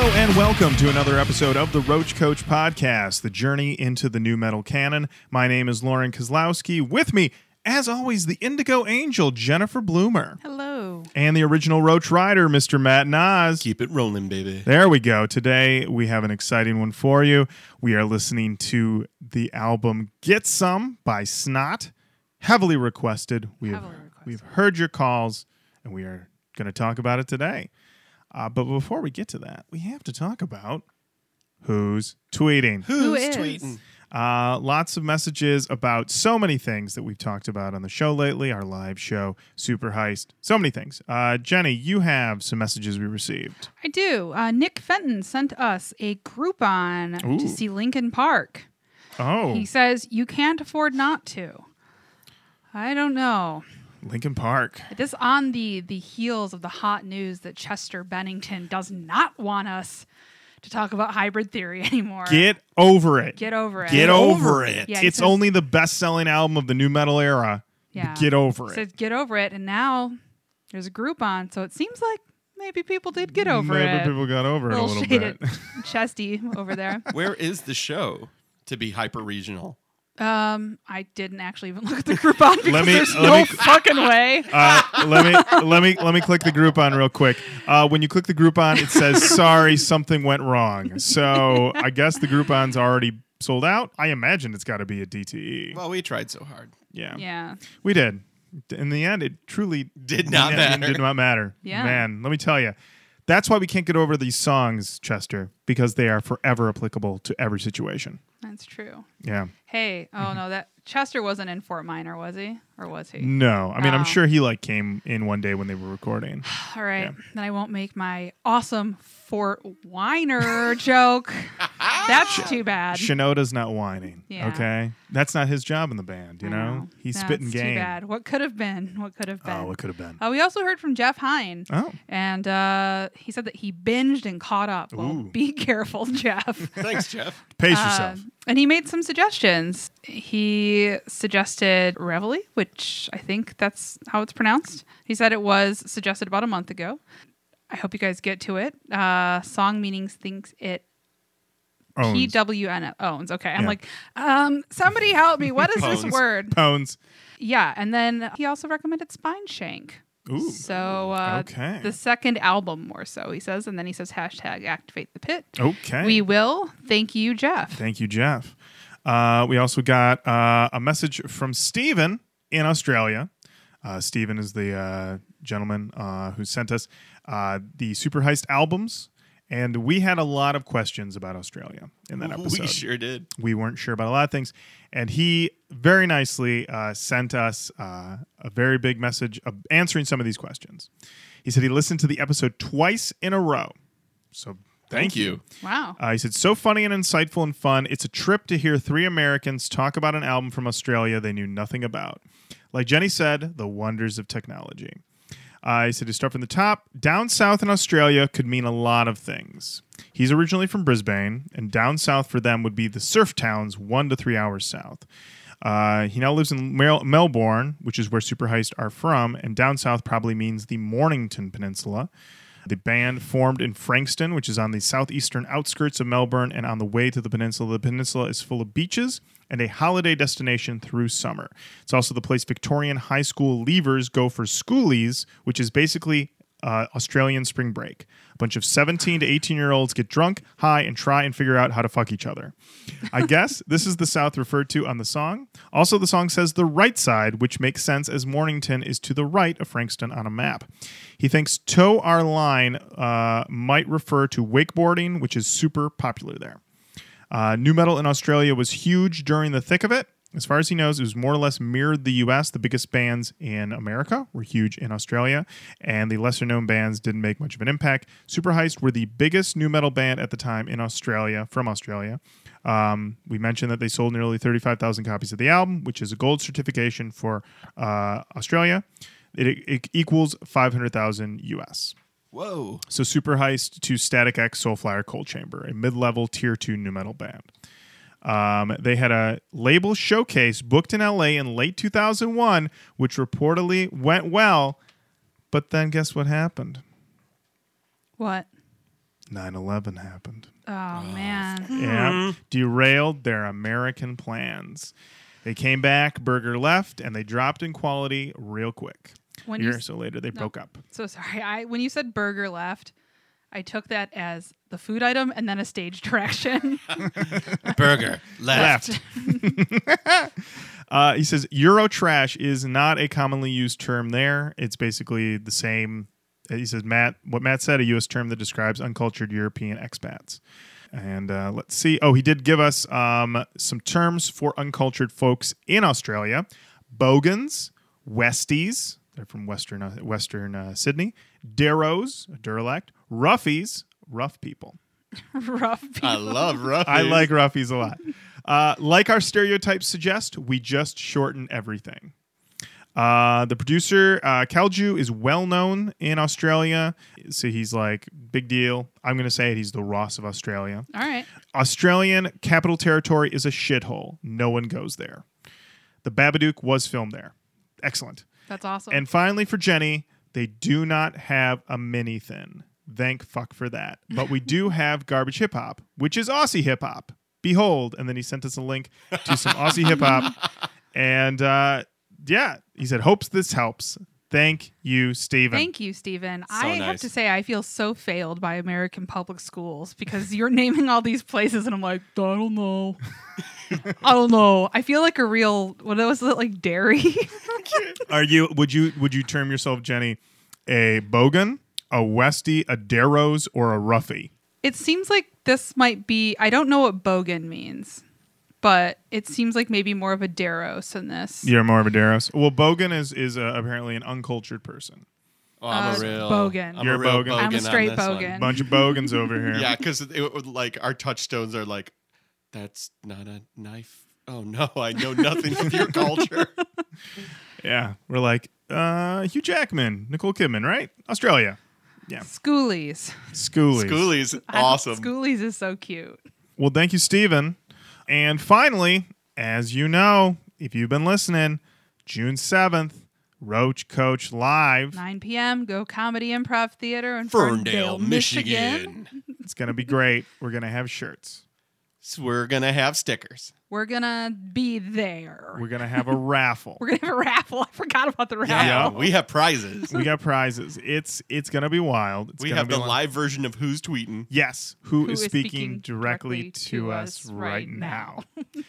And welcome to another episode of the Roach Coach Podcast, the journey into the new metal canon. My name is Lauren Kozlowski. With me, as always, the Indigo Angel, Jennifer Bloomer. Hello. And the original Roach Rider, Mr. Matt Nas. Keep it rolling, baby. There we go. Today, we have an exciting one for you. We are listening to the album Get Some by Snot. Heavily requested. We've heard your calls, and we are going to talk about it today. But before we get to that, we have to talk about who's tweeting. Who's tweeting? Lots of messages about so many things that we've talked about on the show lately, our live show, Super Heist, so many things. Jenny, you have some messages we received. I do. Nick Fenton sent us a Groupon to see Linkin Park. Oh. He says, you can't afford not to. I don't know. Linkin Park. It is on the heels of the hot news that Chester Bennington does not want us to talk about Hybrid Theory anymore. Get over it. Get over it. Get over it. Yeah, it's says, only the best-selling album of the new metal era. Yeah. Get over it. Says get over it, and now there's a Groupon, so it seems like maybe people did get over it. Maybe people got over it a little shaded bit. Chesty over there. Where is the show to be hyper-regional? I didn't actually even look at the Groupon because there's let no me- fucking way. Let me click the Groupon real quick. When you click the Groupon, it says, sorry, something went wrong. So I guess the Groupon's already sold out. I imagine it's got to be a DTE. Well, we tried so hard. Yeah. We did. In the end, it truly Did not matter. Did not matter. Yeah. Man, let me tell you. That's why we can't get over these songs, Chester, because they are forever applicable to every situation. That's true. Yeah. Hey, no, that Chester wasn't in Fort Minor, was he? Or was he? No. I mean, I'm Oh. sure he came in one day when they were recording. All right. Yeah. Then I won't make my awesome Fort Weiner joke. That's too bad. Shinoda's not whining. Yeah. Okay? That's not his job in the band, you I know? He's That's spitting too game. bad. What could have been? What could have been? Oh, it could have been. We also heard from Jeff Hine. Oh. And he said that he binged and caught up. Well, Ooh. be careful, Jeff. Thanks, Jeff. Pace yourself. And he made some suggestions. He suggested Reveille, which I think that's how it's pronounced. He said it was suggested about a month ago. I hope you guys get to it. Song meanings thinks it Owns. PWN owns. Okay. I'm Yeah. like, somebody help me. What is this Pones. word? Pones. Yeah. And then he also recommended Spine Shank. Ooh. So Okay. the second album more so, he says. And then he says hashtag activate the pit. Okay. We will. Thank you, Jeff. Thank you, Jeff. We also got a message from Stephen in Australia. Stephen is the gentleman who sent us the Super Heist albums. And we had a lot of questions about Australia in that episode. We sure did. We weren't sure about a lot of things. And he very nicely sent us a very big message answering some of these questions. He said he listened to the episode twice in a row. So thank you. Wow. He said, so funny and insightful and fun. It's a trip to hear three Americans talk about an album from Australia they knew nothing about. Like Jenny said, the wonders of technology. He said to start from the top, down south in Australia could mean a lot of things. He's originally from Brisbane, and down south for them would be the surf towns 1 to 3 hours south. He now lives in Melbourne, which is where Super Heist are from, and down south probably means the Mornington Peninsula. The band formed in Frankston, which is on the southeastern outskirts of Melbourne and on the way to the peninsula. The peninsula is full of beaches and a holiday destination through summer. It's also the place Victorian high school leavers go for schoolies, which is basically Australian spring break. A bunch of 17 to 18-year-olds get drunk, high, and try and figure out how to fuck each other. I guess this is the South referred to on the song. Also, the song says the right side, which makes sense as Mornington is to the right of Frankston on a map. He thinks Toe Our Line might refer to wakeboarding, which is super popular there. Nu metal in Australia was huge during the thick of it. As far as he knows, it was more or less mirrored the U.S. The biggest bands in America were huge in Australia, and the lesser-known bands didn't make much of an impact. Super Heist were the biggest nu metal band at the time in Australia, from Australia. We mentioned that they sold nearly 35,000 copies of the album, which is a gold certification for Australia. It equals 500,000 U.S. Whoa. So Super Heist to Static X, Soulflyer, Cold Chamber, a mid-level tier 2 nu metal band. They had a label showcase booked in LA in late 2001, which reportedly went well. But then guess what happened? What? 9/11 happened. Oh, man. Yeah. Derailed their American plans. They came back, Burger left, and they dropped in quality real quick. A When year you or so later, they broke up. So sorry. When you said burger left, I took that as the food item and then a stage direction. Burger left. He says Eurotrash is not a commonly used term there. It's basically the same. He says, what Matt said, a U.S. term that describes uncultured European expats. And let's see. Oh, he did give us some terms for uncultured folks in Australia. Bogans, Westies, they're from Western Sydney. Darrows, a derelict. Roughies, rough people. Rough people. I love rough. I like roughies a lot. Like our stereotypes suggest, we just shorten everything. The producer, Kalju, is well known in Australia. So he's like, big deal. I'm going to say it. He's the Ross of Australia. All right. Australian Capital Territory is a shithole. No one goes there. The Babadook was filmed there. Excellent. That's awesome. And finally, for Jenny, they do not have a mini thin. Thank fuck for that. But we do have garbage hip hop, which is Aussie hip hop. Behold. And then he sent us a link to some Aussie hip hop. And yeah, he said, hopes this helps. Thank you, Stephen. Thank you, Stephen. I have nice. to say, I feel so failed by American public schools because you're naming all these places, and I'm like, I don't know. I don't know. I feel like a real, what was it, like dairy? Would you term yourself, Jenny, a bogan, a Westie, a Darrows, or a roughie? It seems like this might be, I don't know what bogan means, but it seems like maybe more of a Darrows than this. You're more of a Darrows. Well, bogan is apparently an uncultured person. Oh, I'm a real bogan. I'm You're a a real bogan. I'm a on straight this one. bogan. Bunch of bogans over here. Yeah, because like our touchstones are like, that's not a knife. Oh no, I know nothing of your culture. Yeah. We're like, Hugh Jackman, Nicole Kidman, right? Australia. Yeah. Schoolies. Schoolies. Schoolie's awesome. Schoolies is so cute. Well, thank you, Stephen. And finally, as you know, if you've been listening, June 7th, Roach Coach Live. 9 p.m. Go Comedy Improv Theater in Ferndale, Michigan. It's going to be great. We're going to have shirts. So we're gonna have stickers. We're going to be there. We're going to have a raffle. We're going to have a raffle. I forgot about the raffle. Yeah. We have prizes. We got prizes. It's going to be wild. It's We gonna have be the wild. live version of Who's Tweeting. Yes. Who Who is is speaking speaking directly directly to to us us right right now?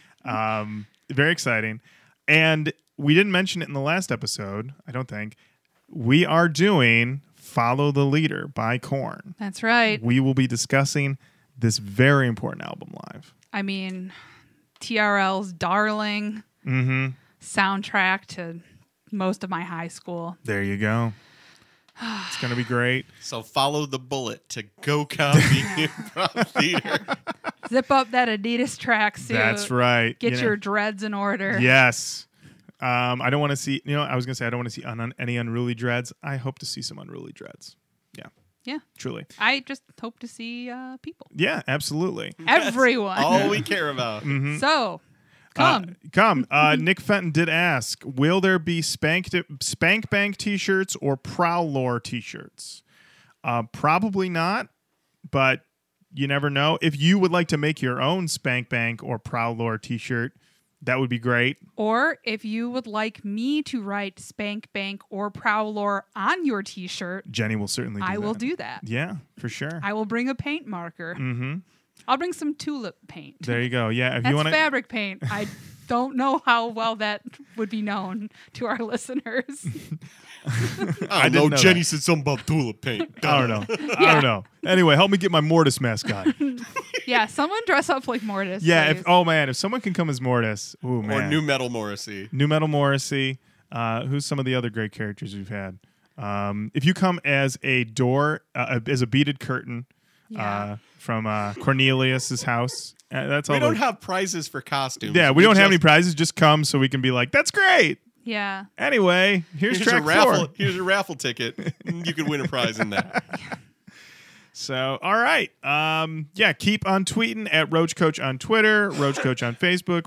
Very exciting. And we didn't mention it in the last episode, I don't think. We are doing Follow the Leader by Korn. That's right. We will be discussing this very important album live. I mean, TRL's darling soundtrack to most of my high school. There you go. It's going to be great. So follow the bullet to Go Comedy Improv Theater. Zip up that Adidas tracksuit. That's right. Get You know- your dreads in order. Yes. I don't want to see, I was going to say I don't want to see any unruly dreads. I hope to see some unruly dreads. Yeah. Yeah. Truly. I just hope to see people. Yeah, absolutely. Everyone. All we care about. So, come. Nick Fenton did ask, will there be Spank Bank t-shirts or Prowlore t-shirts? Probably not, but you never know. If you would like to make your own Spank Bank or Prowlore t-shirt, that would be great. Or if you would like me to write Spank Bank or Prowlore on your t-shirt, Jenny will certainly do that. I will do that. Yeah, for sure. I will bring a paint marker. I'll bring some tulip paint. There you go. Yeah, if That's you want to fabric paint. I don't know how well that would be known to our listeners. I didn't know know Jenny that. said something about tulip paint. I don't know. I don't know. Anyway, help me get my Mortis mascot. Yeah, someone dress up like Mortis. Yeah, please. if someone can come as Mortis. Ooh, man. Or New Metal Morrissey. New Metal Morrissey. Who's some of the other great characters we've had? If you come as a door, as a beaded curtain Yeah. from Cornelius's house, that's all. We don't have prizes for costumes. Yeah, we don't have any just- prizes. Just come so we can be like, that's great. Yeah. Anyway, here's Here's a track raffle. 4. Here's a raffle ticket. You could win a prize in that. So, all right. Keep on tweeting at Roach Coach on Twitter, Roach Coach on Facebook,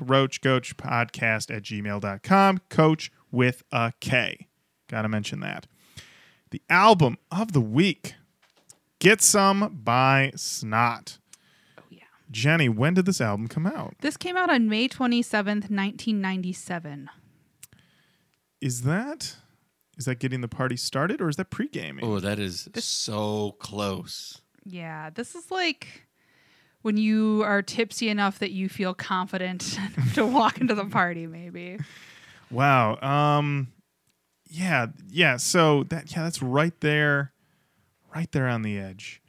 roachcoachpodcast@gmail.com, Coach with a K. Got to mention that. The album of the week. Get Some by Snot. Oh, yeah. Jenny, when did this album come out? This came out on May 27th, 1997. Is that getting the party started, or is that pre-gaming? Oh, that is so close. Yeah, this is like when you are tipsy enough that you feel confident to walk into the party, maybe. Wow. Yeah. So that's right there on the edge.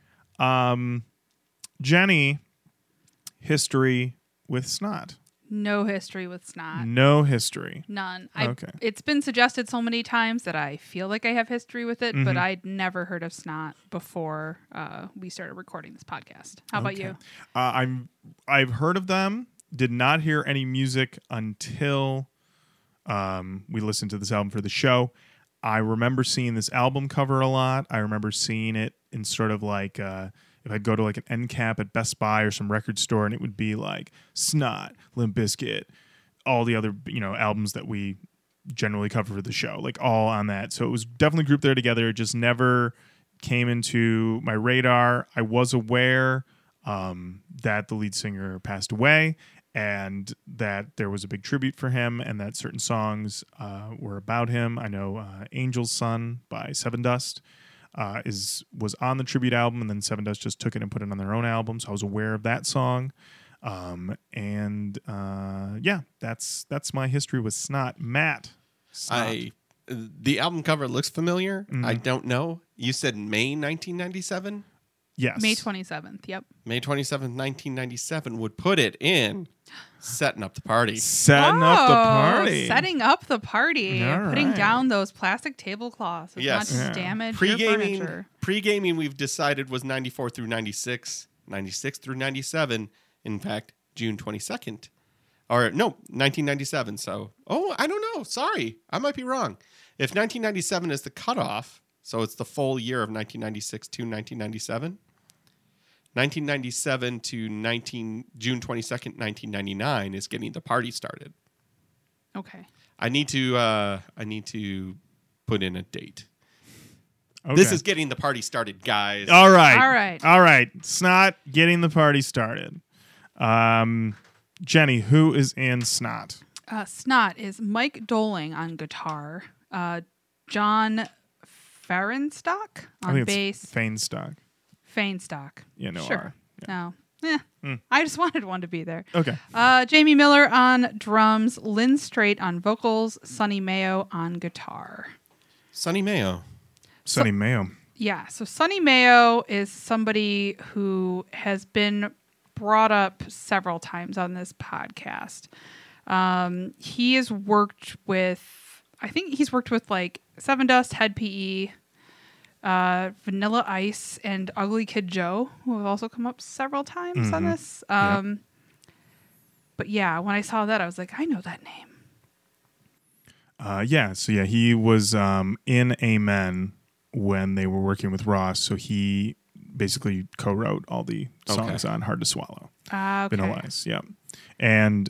Jenny, history with Snot. No history with Snot. No history. None. Okay. It's been suggested so many times that I feel like I have history with it, Mm-hmm. but I'd never heard of Snot before we started recording this podcast. How about you? I've heard of them. Did not hear any music until we listened to this album for the show. I remember seeing this album cover a lot. I remember seeing it in sort of like if I'd go to like an end cap at Best Buy or some record store, and it would be like Snot, Limp Bizkit, all the other albums that we generally cover for the show, like all on that. So it was definitely grouped there together. It just never came into my radar. I was aware that the lead singer passed away, and that there was a big tribute for him, and that certain songs were about him. I know Angel's Son by Seven Dust was on the tribute album, and then Seven Dust just took it and put it on their own album, so I was aware of that song. That's my history with Snot. Matt, Snot. The album cover looks familiar. Mm. I don't know. You said May 1997? Yes. May 27th. Yep. May 27th, 1997 would put it in Setting Up the Party. Setting up the party. Setting up the party. All Putting right. down those plastic tablecloths. It's Yes. not just Yeah. damage your furniture. Pre-gaming we've decided was 94 through 96, 96 through 97. In fact, June 22nd. Or no, 1997. So, I don't know. Sorry. I might be wrong. If 1997 is the cutoff, so it's the full year of 1996 to 1997. 1997 to June 22nd, 1999 is getting the party started. Okay. I need to put in a date. Okay. This is getting the party started, guys. All right. All right. Snot getting the party started. Jenny, who is in Snot? Snot is Mike Doling on guitar. John Fahrenstock I on think bass. it's Fainstock. Fainstock. Yeah, no Sure. R. No. I just wanted one to be there. Okay. Jamie Miller on drums, Lynn Strait on vocals, Sonny Mayo on guitar. Sonny Mayo. Sonny Mayo. Yeah, so Sonny Mayo is somebody who has been brought up several times on this podcast. He has worked with, like Seven Dust, Head PE, Vanilla Ice, and Ugly Kid Joe, who have also come up several times on this. But yeah, when I saw that, I was like, I know that name. He was in Amen when they were working with Ross, so he basically co-wrote all the songs on Hard to Swallow. Okay. Vanilla Ice, yeah. And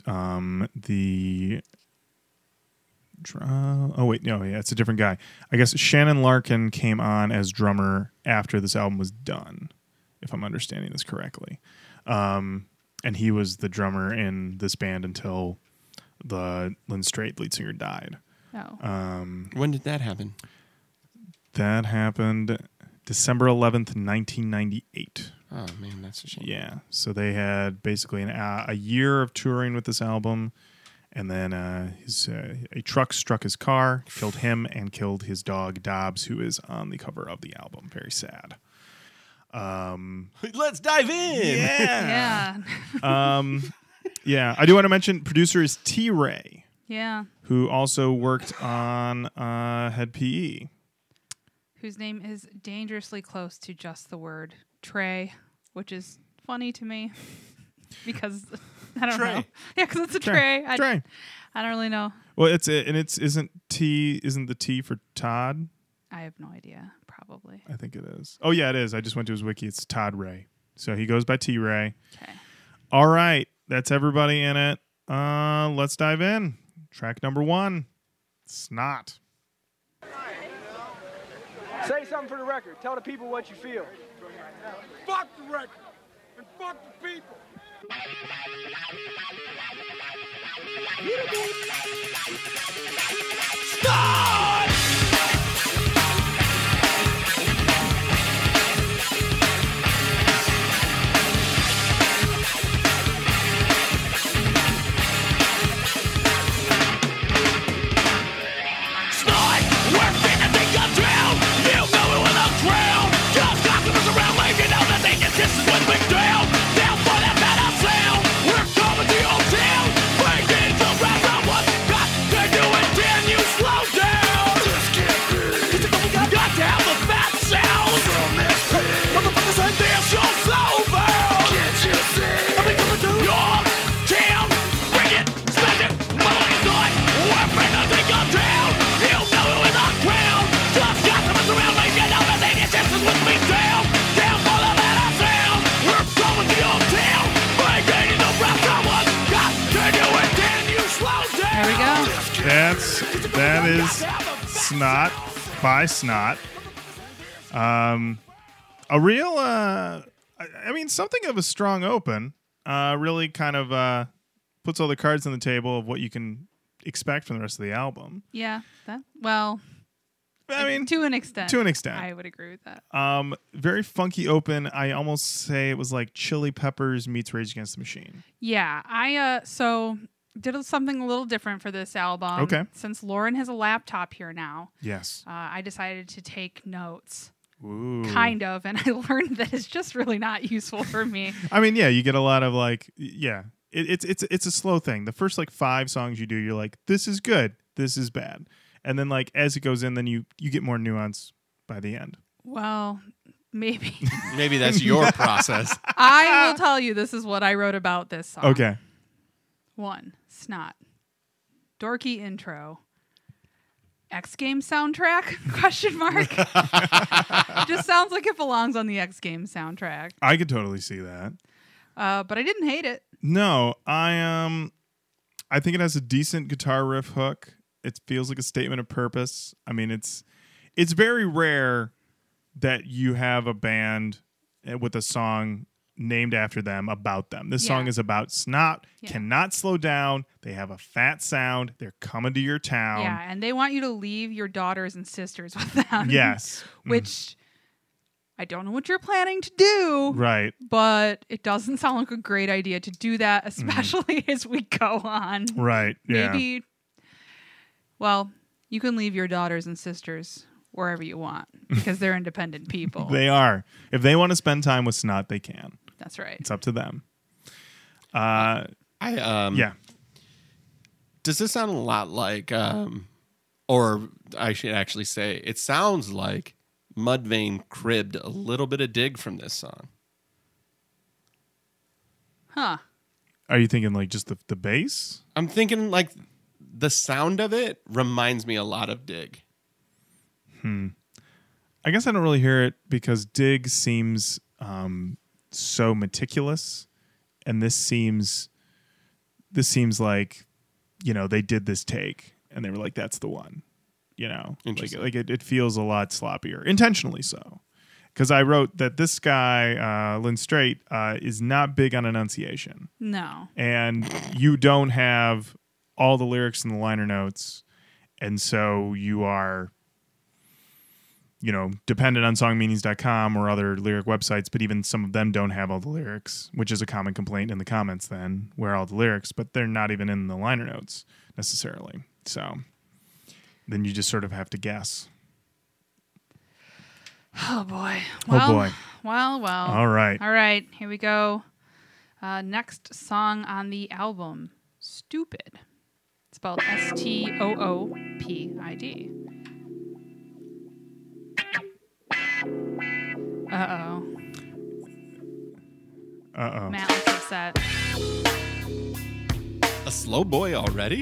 it's a different guy. I guess Shannon Larkin came on as drummer after this album was done, if I'm understanding this correctly. And he was the drummer in this band until the Lynn Strait lead singer died. Oh. When did that happen? That happened December 11th, 1998. Oh, man, that's a shame. Yeah. So they had basically a year of touring with this album. And then a truck struck his car, killed him, and killed his dog, Dobbs, who is on the cover of the album. Very sad. Let's dive in. Yeah. Yeah. I do want to mention producer is T-Ray, Yeah. who also worked on Head PE. Whose name is dangerously close to just the word Trey, which is funny to me because I don't know. Yeah, because it's a tray. Trey. I don't really know. Well, isn't the T for Todd? I have no idea. Probably. I think it is. Oh yeah, it is. I just went to his wiki. It's Todd Ray. So he goes by T-Ray. Okay. All right, that's everybody in it. Let's dive in. Track number 1, Snot. Say something for the record. Tell the people what you feel. Fuck the record and fuck the people. Start! That is Snot by Snot. A real, I mean, something of a strong open. Really kind of puts all the cards on the table of what you can expect from the rest of the album. Yeah. I mean, to an extent. To an extent. I would agree with that. Very funky open. I almost say it was like Chili Peppers meets Rage Against the Machine. Yeah. I did something a little different for this album. Okay. Since Lauren has a laptop here now. Yes. I decided to take notes. Ooh. Kind of, and I learned that it's just really not useful for me. I mean, yeah, you get a lot of like, yeah, it's a slow thing. The first like 5 songs you do, you're like, this is good, this is bad, and then like as it goes in, then you get more nuance by the end. Well, maybe. Maybe that's your process. I will tell you, this is what I wrote about this song. Okay. 1, Snot. Dorky intro. X Games soundtrack? Question mark. Just sounds like it belongs on the X Games soundtrack. I could totally see that. But I didn't hate it. No, I think it has a decent guitar riff hook. It feels like a statement of purpose. I mean, it's very rare that you have a band with a song named after them, about them. This song is about Snot, cannot slow down. They have a fat sound. They're coming to your town. Yeah, and they want you to leave your daughters and sisters with them. Yes. Which I don't know what you're planning to do. Right. But it doesn't sound like a great idea to do that, especially as we go on. Right. Yeah. Maybe, well, you can leave your daughters and sisters wherever you want because they're independent people. They are. If they want to spend time with Snot, they can. That's right. It's up to them. Yeah. Does this sound a lot like, or I should actually say, it sounds like Mudvayne cribbed a little bit of Dig from this song. Huh. Are you thinking like just the bass? I'm thinking like the sound of it reminds me a lot of Dig. I guess I don't really hear it because Dig seems so meticulous, and this seems like, you know, they did this take and they were like, that's the one, you know. Interesting. Like it feels a lot sloppier, intentionally so. Because I wrote that this guy, Lynn Straight, is not big on enunciation. No. And you don't have all the lyrics in the liner notes, and so you are, you know, dependent on songmeanings.com or other lyric websites, but even some of them don't have all the lyrics, which is a common complaint in the comments then, where are all the lyrics, but they're not even in the liner notes necessarily. So then you just sort of have to guess. Oh, boy. Oh, boy. Well. All right. All right. Here we go. Next song on the album, Stupid. It's spelled STOOPID. Uh-oh. Matt looks upset. A slow boy already?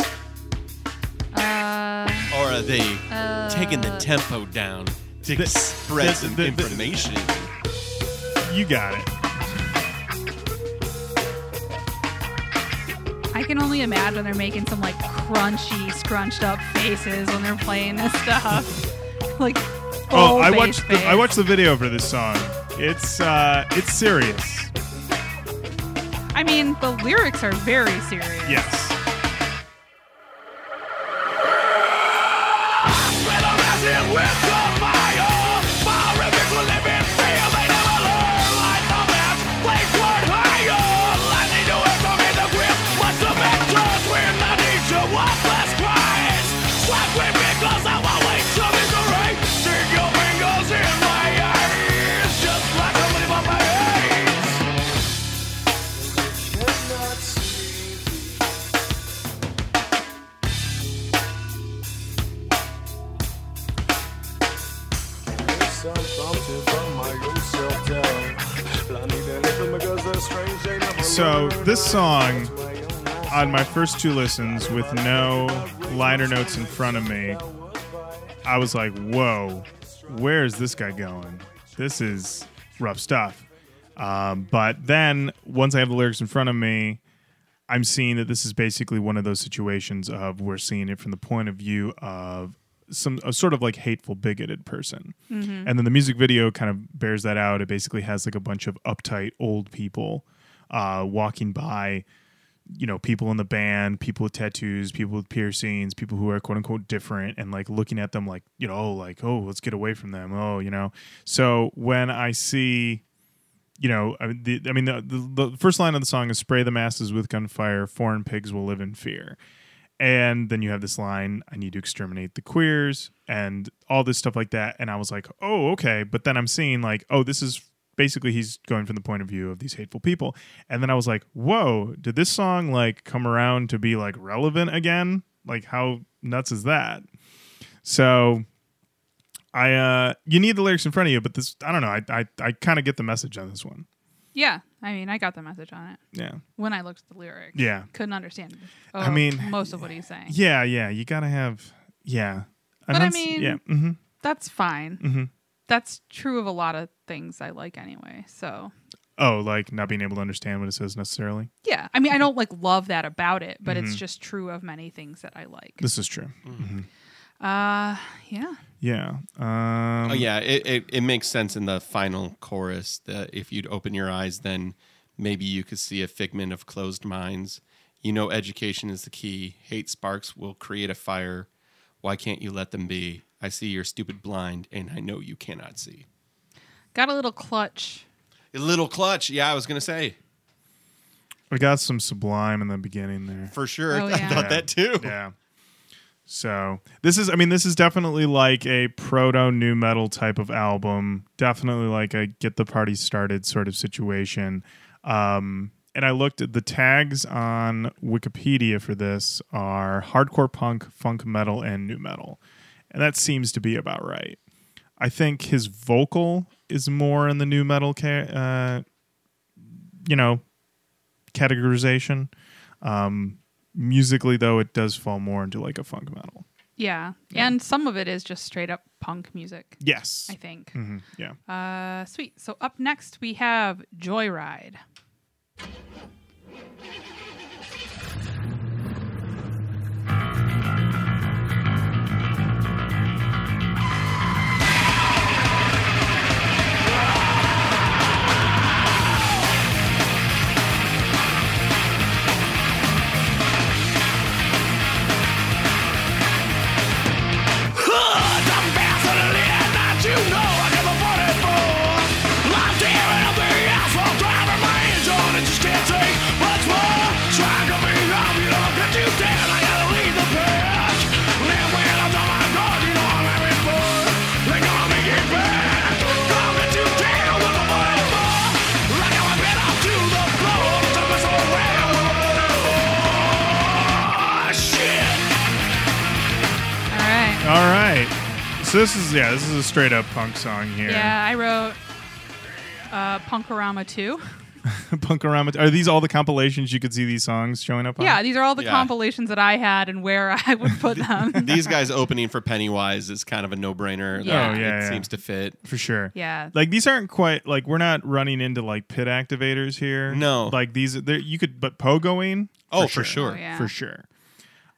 Or are they taking the tempo down to spread some information? You got it. I can only imagine they're making some like crunchy, scrunched up faces when they're playing this stuff. Like, Oh, I bass watched the video for this song. It's serious. I mean, the lyrics are very serious. Yes. So this song, on my first two listens with no liner notes in front of me, I was like, whoa, where is this guy going? This is rough stuff. But then once I have the lyrics in front of me, I'm seeing that this is basically one of those situations of we're seeing it from the point of view of a sort of like hateful, bigoted person. Mm-hmm. And then the music video kind of bears that out. It basically has like a bunch of uptight old people walking by, people in the band, people with tattoos, people with piercings, people who are quote unquote different, and like looking at them like, oh, let's get away from them. So when I see, the first line of the song is spray the masses with gunfire, foreign pigs will live in fear. And then you have this line, I need to exterminate the queers and all this stuff like that. And I was like, oh, okay. But then I'm seeing like, oh, this is basically he's going from the point of view of these hateful people. And then I was like, whoa, did this song like come around to be like relevant again? Like how nuts is that? So you need the lyrics in front of you, but this, I don't know. I kind of get the message on this one. Yeah. I mean, I got the message on it. Yeah. When I looked at the lyrics. Yeah. Couldn't understand most of what he's saying. Yeah. You got to have, yeah. But I mean, yeah. Mm-hmm. That's fine. Mm-hmm. That's true of a lot of things I like anyway. So. Oh, like not being able to understand what it says necessarily? Yeah. I mean, I don't like love that about it, but it's just true of many things that I like. This is true. Mm-hmm. Yeah. Yeah. It makes sense in the final chorus that if you'd open your eyes, then maybe you could see a figment of closed minds. Education is the key. Hate sparks will create a fire. Why can't you let them be? I see you're stupid blind, and I know you cannot see. Got a little clutch. A little clutch. Yeah, I was going to say. We got some Sublime in the beginning there. For sure. Oh, yeah. I thought that too. Yeah. So this is definitely like a proto nu metal type of album. Definitely like a get the party started sort of situation. And I looked at the tags on Wikipedia for this are hardcore punk, funk metal, and nu metal. And that seems to be about right. I think his vocal is more in the nu metal categorization. Musically, though, it does fall more into like a funk metal. Yeah. And some of it is just straight up punk music. Yes. I think. Mm-hmm. Yeah. Sweet. So up next we have Joyride. All right. So this is a straight up punk song here. Yeah, I wrote Punkorama 2. Punkorama. Are these all the compilations you could see these songs showing up on? Yeah, these are all the compilations that I had and where I would put them. These guys opening for Pennywise is kind of a no-brainer. Yeah. It seems to fit. For sure. Yeah. Like these aren't quite like we're not running into like pit activators here. No. Like these you could but pogoing? Oh, for sure. Oh, yeah. For sure.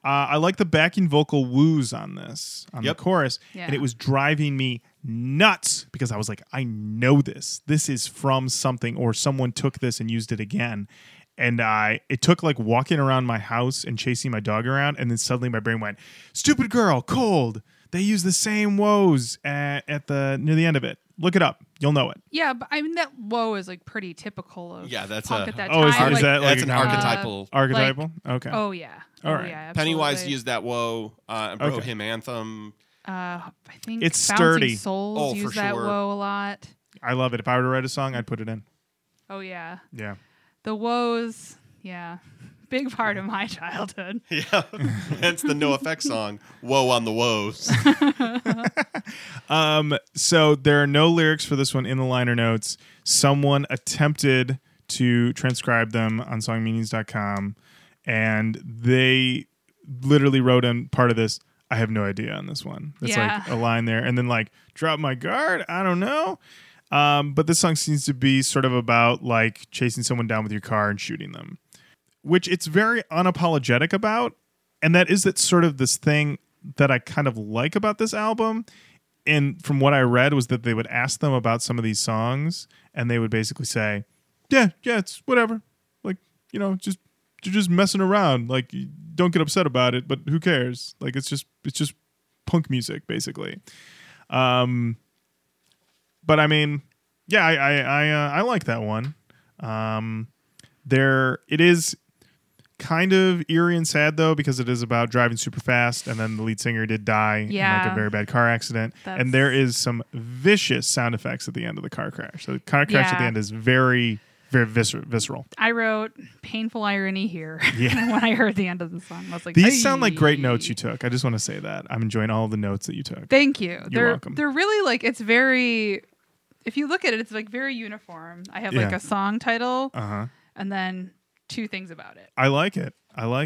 I like the backing vocal woos on this, on the Yep. chorus, Yeah. and it was driving me nuts because I was like, I know this. This is from something, or someone took this and used it again. And it took like walking around my house and chasing my dog around, and then suddenly my brain went, "Stupid girl, cold." They use the same woes at the near the end of it. Look it up, you'll know it. Yeah, but I mean that "whoa" is like pretty typical of Yeah, that's punk a- at that Oh, time. is that like That's an a archetypal. archetypal? Okay. Oh yeah. All Oh, right. yeah, Pennywise absolutely. used that "Whoa," Okay. Bohemian Anthem. I think It's Bouncing sturdy. Souls Oh, for use that sure. "whoa" a lot. I love it. If I were to write a song, I'd put it in. Oh yeah, Yeah. the "woes." Yeah, big part of my childhood. Yeah, hence the No Effect song "Whoa on the Woes." So there are no lyrics for this one in the liner notes. Someone attempted to transcribe them on songmeanings.com, and they literally wrote in part of this. I have no idea on this one. It's Yeah. like a line there, and then like drop my guard. I don't know. But this song seems to be sort of about like chasing someone down with your car and shooting them, which it's very unapologetic about. And that's sort of this thing that I kind of like about this album. And from what I read was that they would ask them about some of these songs, and they would basically say, yeah, it's whatever. Like, you're just messing around. Like, you don't get upset about it, but who cares? Like, it's just punk music, basically. But I mean, yeah, I like that one. It is kind of eerie and sad though, because it is about driving super fast, and then the lead singer did die in like Yeah. a very bad car accident. That's- And there is some vicious sound effects at the end of the car crash. So the car crash at the Yeah. end is very, very visceral. I wrote painful irony here Yeah. when I heard the end of the song. I was like, These sound like great "Hey." notes you took. I just want to say that. I'm enjoying all the notes that you took. Thank you. You're welcome. They're really like, it's very, if you look at it, it's like very uniform. I have like Yeah. a song title Uh-huh. and then two things about it. I like it.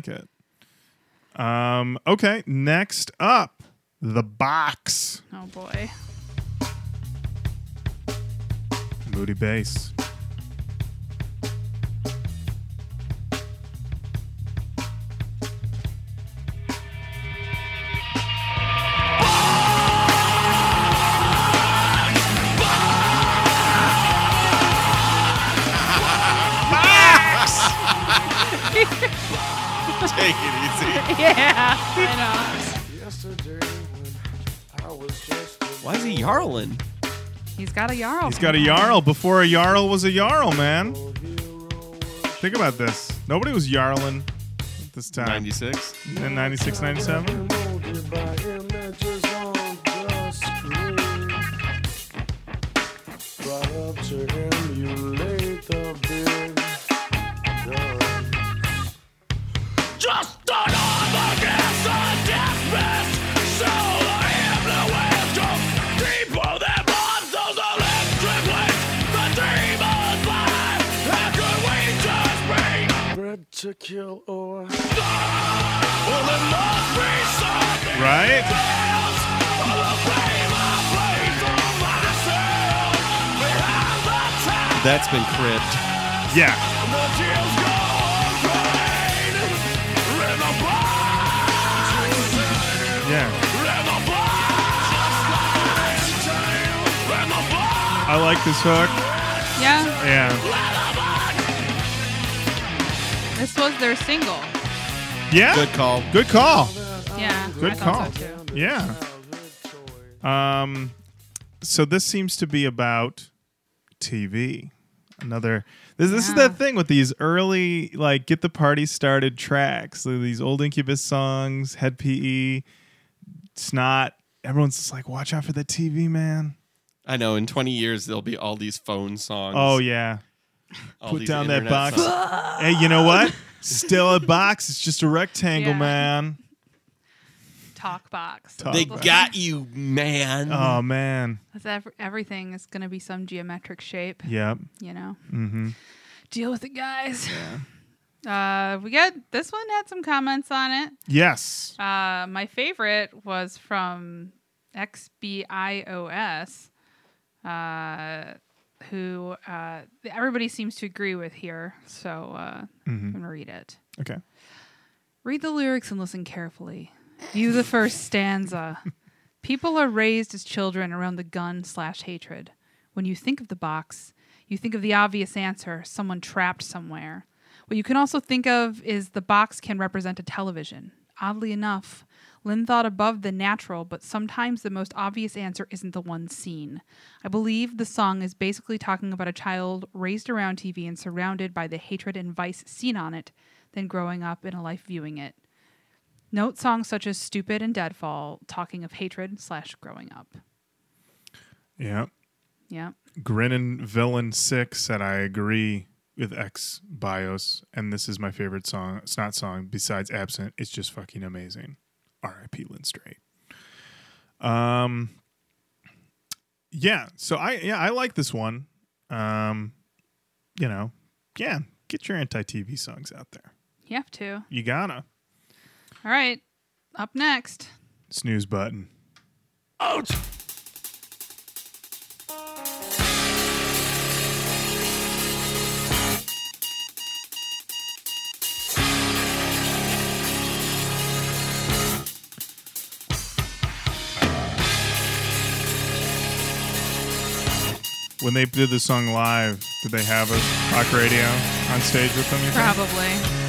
Okay, next up, The Box. Oh boy. Moody bass. Take it easy. Yeah, I Yesterday when I was just a Why is he yarling? know. He's got a Jarl. He's got a Jarl before a Jarl was a Jarl, man. hero, Think about this. Nobody was Jarling at this time. 96. In 96, 97? molded by images on the screen. Brought up to emulate the big guns. Just another gas on deathmatch. So the influence goes deeper than bombs. Those electric waves, the demons lie. How could we just be bred to kill or well, there must be something Right? else. All the blame I place on myself. Behind the time, That's been cribbed. Yeah. the tears go rain. In the box, Yeah. in the box, in the box, I like this hook. Yeah, Yeah. this was their single. Yeah. Good call. Good call. Yeah, Good I thought call. so too. Yeah. So this seems to be about TV. This is Yeah. that thing with these early like get the party started tracks. So these old Incubus songs, Head PE, Snot. Everyone's just like, watch out for the TV, man. I know. In 20 years, there'll be all these phone songs. Oh yeah. all Put these down that internet box. songs. Hey, you know what? Still a box. It's just a rectangle, Yeah. man. Talk box. Talk They box. got you, man. Oh man. That's everything is going to be some geometric shape. Yep. You know, Mm-hmm. deal with it, guys. We got this one had some comments on it. Yes. My favorite was from XBIOS, who everybody seems to agree with here. So I'm going to read it. Okay. Read the lyrics and listen carefully. View the first stanza. People are raised as children around the gun/hatred. When you think of the box, you think of the obvious answer, someone trapped somewhere. What you can also think of is the box can represent a television. Oddly enough, Lynn thought above the natural, but sometimes the most obvious answer isn't the one seen. I believe the song is basically talking about a child raised around TV and surrounded by the hatred and vice seen on it, then growing up in a life viewing it. Note songs such as Stupid and Deadfall, talking of hatred/growing up. Yeah. Yeah. Grinnin' Villain 6 said, I agree with X Bios, and this is my favorite song. It's not song besides Absent. It's just fucking amazing. R.I.P. Lynn Straight. Yeah. So I like this one. Get your anti-TV songs out there. You have to. You gotta. All right. Up next. Snooze button. Out! When they did the song live, did they have a rock radio on stage with them? You think? Probably.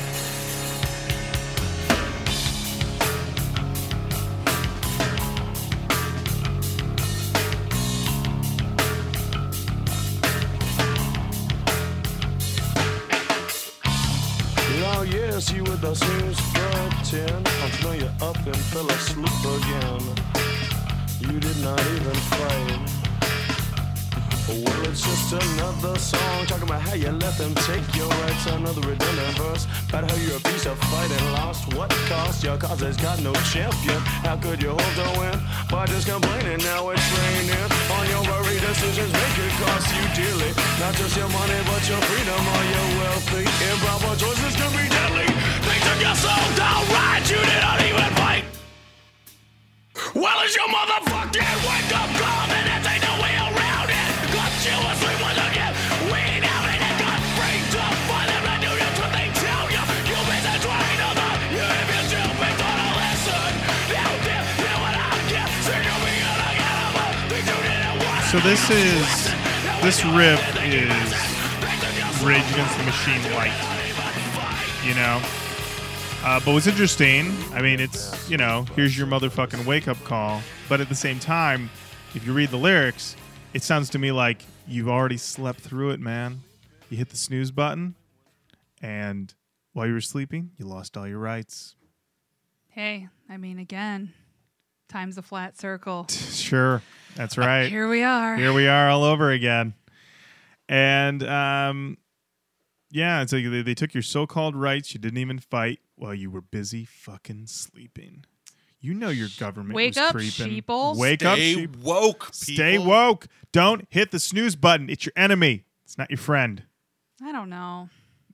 Oh yes, you with the snooze button until you're up and fell asleep again. You did not even fight. Well, it's just another song talking about how you let them take your rights. Another redundant verse about how you're a piece of fighting lost. What cost? Your cause has got no champion. How could you hope to win by just complaining? Now it's raining on your very decisions. Make it cost you dearly. Not just your money, but your freedom or your wealthy. Improper choices can be deadly. They took your soul downright, you did not even fight. Well, it's your motherfucking wake-up call, and that ain't no way around it. Got you asleep once again. We now in it, got free to find them and do the truth they tell you. You've been trying to lie. You if you still been taught to listen. You did, you what I get. So you'll be unacountable. Things you didn't want. So this riff is Rage Against the Machine light. You know? But what's interesting, I mean, it's, here's your motherfucking wake-up call. But at the same time, if you read the lyrics, it sounds to me like you've already slept through it, man. You hit the snooze button, and while you were sleeping, you lost all your rights. Hey, I mean, again, time's a flat circle. Sure, that's right. Here we are. Here we are all over again. And, it's like they took your so-called rights. You didn't even fight while you were busy fucking sleeping. You know your government Wake was up, creeping. sheeple. Wake up, Stay sheep. woke, people. Stay woke. Don't hit the snooze button. It's your enemy. It's not your friend. I don't know.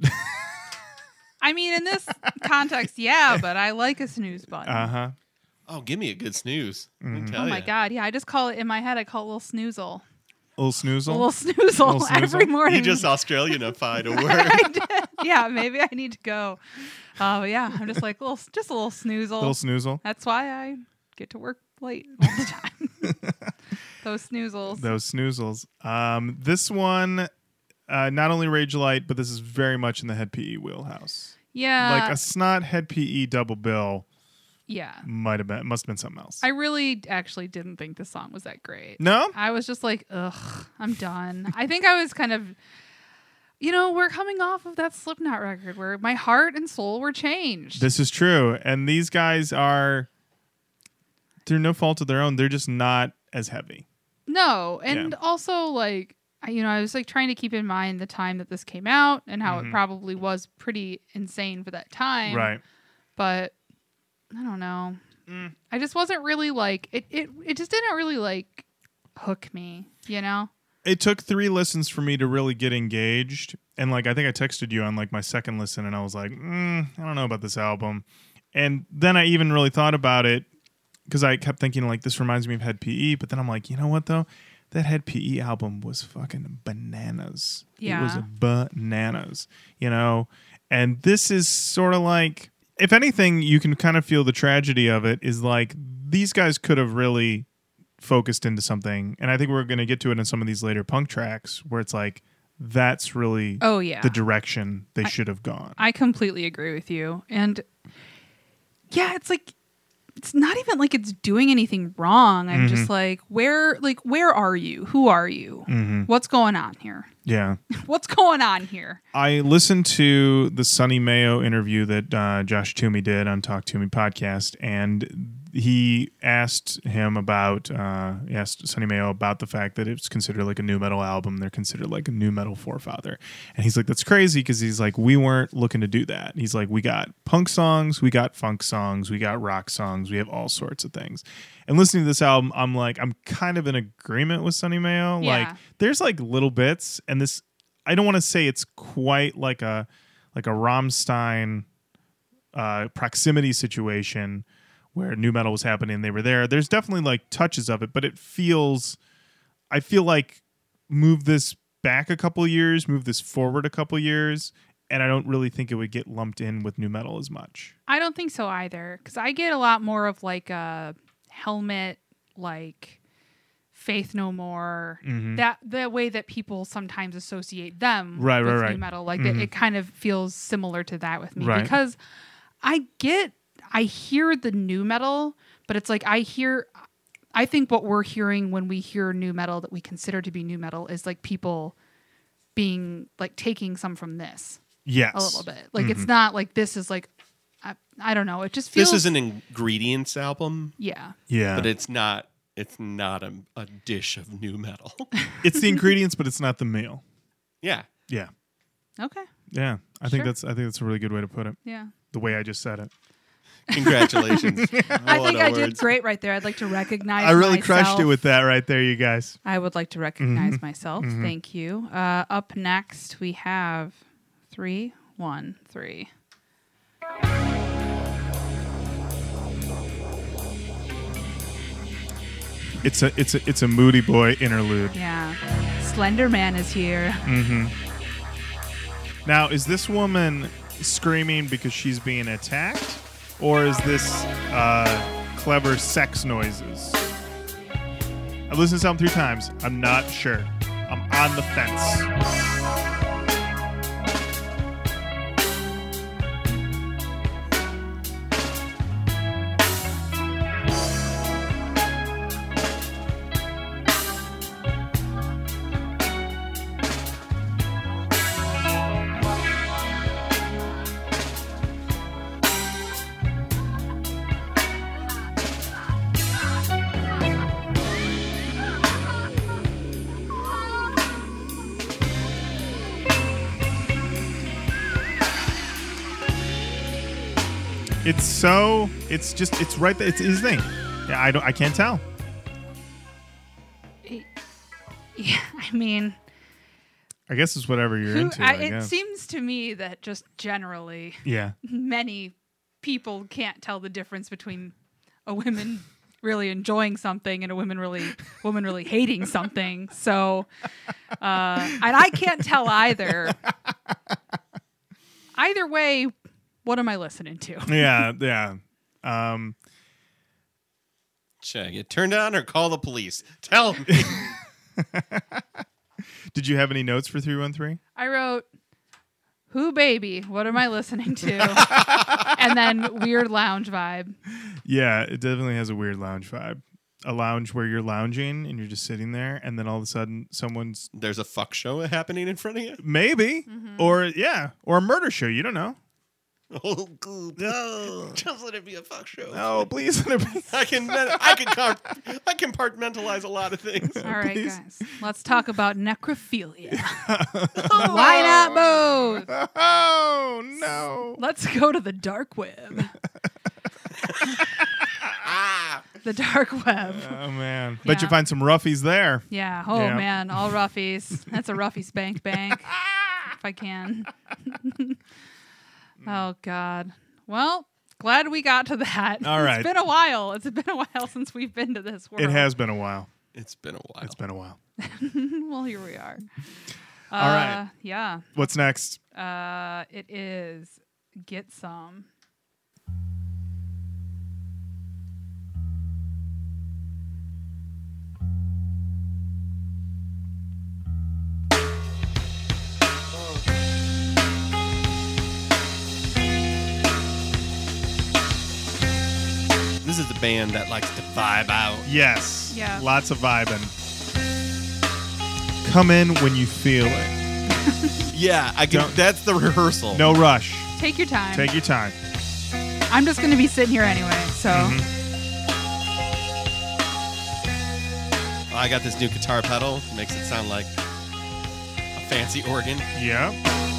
I mean, in this context, yeah, but I like a snooze button. Uh-huh. Oh, give me a good snooze. Let me tell Oh my ya. God. Yeah, I just call it, in my head, I call it a little snoozle. Little snoozle. A little snoozle Little snoozle? every morning. You just Australianified a word. I did. Yeah, maybe I need to go. Oh, yeah. I'm just like, just a little snoozle. Little snoozle. That's why I get to work late all the time. Those snoozles. Those snoozles. This one, not only Rage Light, but this is very much in the Head PE wheelhouse. Yeah. Like a snot Head PE double bill Yeah. must have been something else. I really actually didn't think the song was that great. No? I was just like, ugh, I'm done. I think I was kind of, we're coming off of that Slipknot record where my heart and soul were changed. This is true. And these guys are, through no fault of their own, they're just not as heavy. No. And Yeah. also, like, I was like trying to keep in mind the time that this came out and how it probably was pretty insane for that time. Right. But I don't know. I just wasn't really like it just didn't really like hook me, It took 3 listens for me to really get engaged. And like, I think I texted you on like my second listen and I was like, I don't know about this album. And then I even really thought about it because I kept thinking like, this reminds me of Head PE. But then I'm like, you know what though? That Head PE album was fucking bananas. Yeah. It was bananas, And this is sort of like, if anything, you can kind of feel the tragedy of it is like these guys could have really focused into something. And I think we're going to get to it in some of these later punk tracks where it's like, that's really Oh, yeah. the direction they should have gone. I completely agree with you. And yeah, it's like, it's not even like it's doing anything wrong. I'm just like, where are you? Who are you? What's going on here? Yeah. What's going on here? I listened to the Sonny Mayo interview that Josh Toomey did on Talk Toomey podcast, and he asked Sonny Mayo about the fact that it's considered like a new metal album. They're considered like a new metal forefather. And he's like, that's crazy, because he's like, we weren't looking to do that. He's like, we got punk songs, we got funk songs, we got rock songs, we have all sorts of things. And listening to this album, I'm like, I'm kind of in agreement with Sonny Mayo. Yeah. Like, there's like little bits, and this, I don't want to say it's quite like a Rammstein proximity situation where new metal was happening and they were there. There's definitely like touches of it, but I feel like move this back a couple years, move this forward a couple years, and I don't really think it would get lumped in with new metal as much. I don't think so either, because I get a lot more of like a Helmet, like Faith No More, that the way that people sometimes associate them with new metal, like that, it kind of feels similar to that with me, because I hear the new metal, but it's like I think what we're hearing when we hear new metal that we consider to be new metal is like people being like taking some from this. Yes. A little bit. Like it's not like this is like I don't know. It just feels This is an ingredients album. Yeah. Yeah. But it's not a dish of new metal. It's the ingredients, but it's not the meal. Yeah. Yeah. Okay. Yeah. I think Sure. that's a really good way to put it. Yeah. The way I just said it. Congratulations. I think I did great right there. I'd like to recognize I really myself. crushed it with that right there, you guys. I would like to recognize myself. Thank you. Up next, we have 3, 1, 3. It's a Moody Boy interlude. Yeah. Slender Man is here. Now, is this woman screaming because she's being attacked, or is this clever sex noises? I've listened to this album 3 times. I'm not sure. I'm on the fence. It's right there. It's his thing. Yeah, I can't tell. Yeah, I mean, I guess it's whatever you're into. it guess. seems to me that just generally, Yeah. many people can't tell the difference between a woman really enjoying something and a woman really hating something. So, and I can't tell either. Either way, what am I listening to? Yeah. Should I get turned on or call the police? Tell me. Did you have any notes for 313? I wrote, "Who baby? What am I listening to?" And then weird lounge vibe. Yeah, it definitely has a weird lounge vibe. A lounge where you're lounging and you're just sitting there, and then all of a sudden someone's There's a fuck show happening in front of you. maybe, or a murder show. You don't know. Oh, good. No. Just let it be a fuck show. Oh, please. I can compartmentalize a lot of things. All right, Please. guys, let's talk about necrophilia. Why not both? Oh no! Let's go to the dark web. The dark web. Oh man! Bet you Yeah. find some roughies there. Yeah. Oh Yeah. man, all roughies. That's a roughy spank bank. If I can. Oh God. Well, glad we got to that. All right. It's been a while. It's been a while since we've been to this world. It has been a while. It's been a while. It's been a while. Well, here we are. All right. Yeah. What's next? It is Get Some. This is a band that likes to vibe out. Yes. Yeah. Lots of vibing. Come in when you feel it. Yeah, that's the rehearsal. No rush. Take your time. Take your time. I'm just going to be sitting here anyway, so. I got this new guitar pedal. Makes it sound like a fancy organ. Yeah.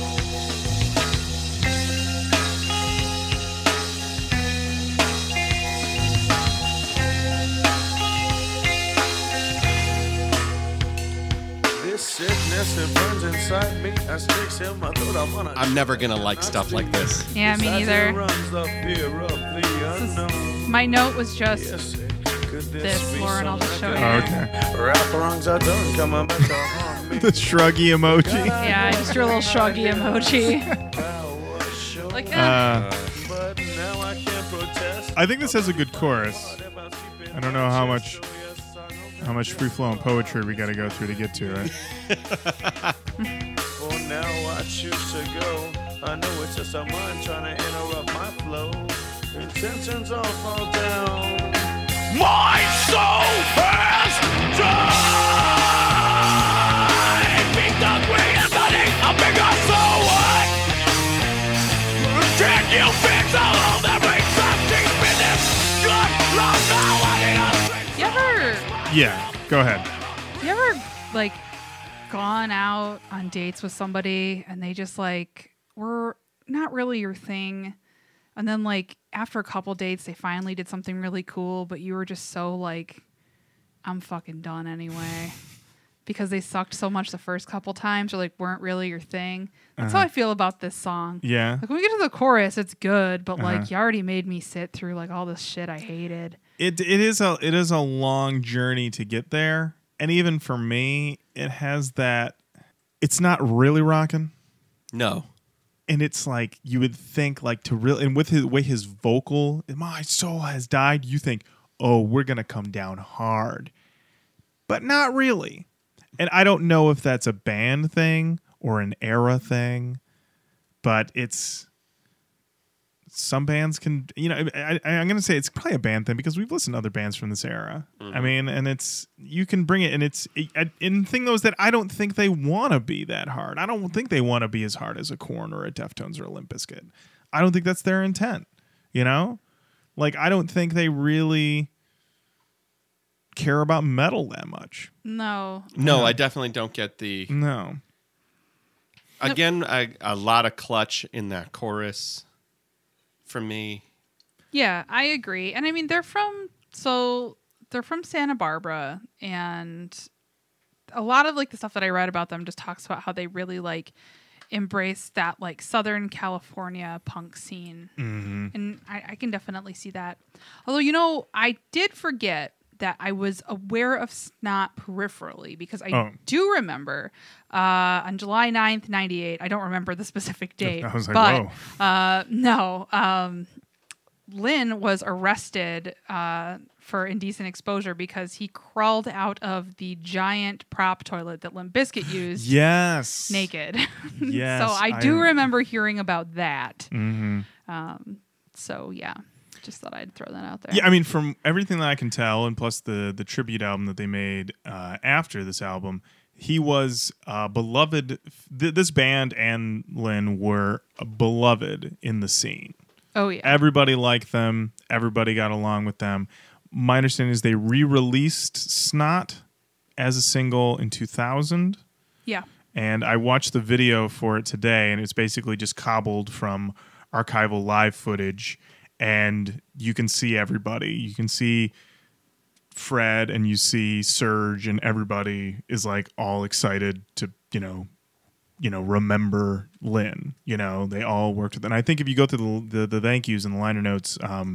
This sickness that burns inside me, I sticks in my throat. I wanna I'm never gonna like stuff like this. Yeah, me neither. Runs the fear of the unknown. My note was just Yes, could this, be Lauren. I'll just show you. Okay. Wrap wrongs I done coming back to haunt me. The shruggy emoji. Yeah, I just drew a little shruggy emoji. Like, But now I can't protest. I think this has a good chorus. I don't know how much free-flowing poetry we got to go through to get to it. For now I choose to go. I know it's just a mind trying to interrupt my flow. Intentions all fall down. My soul has died. Beat the green and bloody, a bigger soul. Can you fix all of the rings of deep in this good love now? I need a you ever, Yeah, go ahead. you ever, like, gone out on dates with somebody and they just, like, were not really your thing? And then, like, after a couple dates, they finally did something really cool, but you were just so, like, I'm fucking done anyway. Because they sucked so much the first couple times or, like, weren't really your thing. That's how I feel about this song. Yeah. Like, when we get to the chorus, it's good, but, like, you already made me sit through, like, all this shit I hated. It is a long journey to get there, and even for me, it has that. It's not really rocking, No. and it's like you would think like to really, and with his way his vocal, my soul has died. You think, oh, we're gonna come down hard, but not really. And I don't know if that's a band thing or an era thing, but it's. Some bands can, I'm going to say it's probably a band thing because we've listened to other bands from this era. I mean, and you can bring it, and and the thing though is that I don't think they want to be that hard. I don't think they want to be as hard as a Korn or a Deftones or a Limp Bizkit. I don't think that's their intent, Like, I don't think they really care about metal that much. No. No, I definitely don't get the. No. Again, a lot of clutch in that chorus for me. Yeah, I agree. And I mean, they're from Santa Barbara, and a lot of like the stuff that I read about them just talks about how they really like embrace that like Southern California punk scene. And I can definitely see that. Although, I did forget that I was aware of Snot peripherally because I do remember on July 9th, 98. I don't remember the specific date. I was like, but no. Lynn was arrested for indecent exposure because he crawled out of the giant prop toilet that Limp Bizkit used Yes. naked. Yes. So I do remember hearing about that. Mm-hmm. So yeah. Just thought I'd throw that out there. Yeah, I mean, from everything that I can tell, and plus the tribute album that they made after this album, he was beloved. This band and Lynn were beloved in the scene. Oh, yeah. Everybody liked them. Everybody got along with them. My understanding is they re-released Snot as a single in 2000. Yeah. And I watched the video for it today, and it's basically just cobbled from archival live footage. And you can see everybody. You can see Fred and you see Serge, and everybody is like all excited to, remember Lynn. They all worked with it. And I think if you go through the thank yous and the liner notes,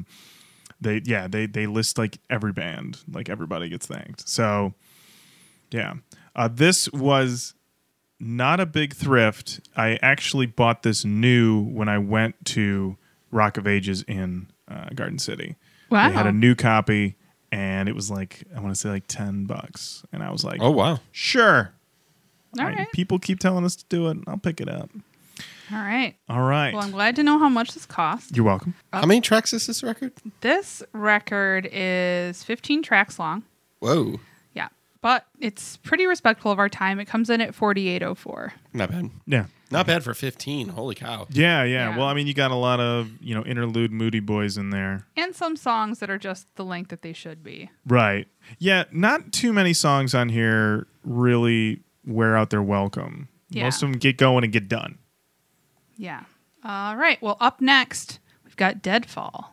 they list like every band, like everybody gets thanked. So, yeah. This was not a big thrift. I actually bought this new when I went to Rock of Ages in Garden City. Wow. They had a new copy, and it was like, I want to say like $10. And I was like, Oh, wow. sure. All right. People keep telling us to do it. I'll pick it up. All right. All right. Well, I'm glad to know how much this cost. You're welcome. How many tracks is this record? This record is 15 tracks long. Whoa. Yeah. But it's pretty respectful of our time. It comes in at 48.04. Not bad. Yeah. Not bad for 15. Holy cow. Yeah. Yeah. Well, I mean, you got a lot of, interlude moody boys in there. And some songs that are just the length that they should be. Right. Yeah. Not too many songs on here really wear out their welcome. Yeah. Most of them get going and get done. Yeah. All right. Well, up next, we've got Deadfall.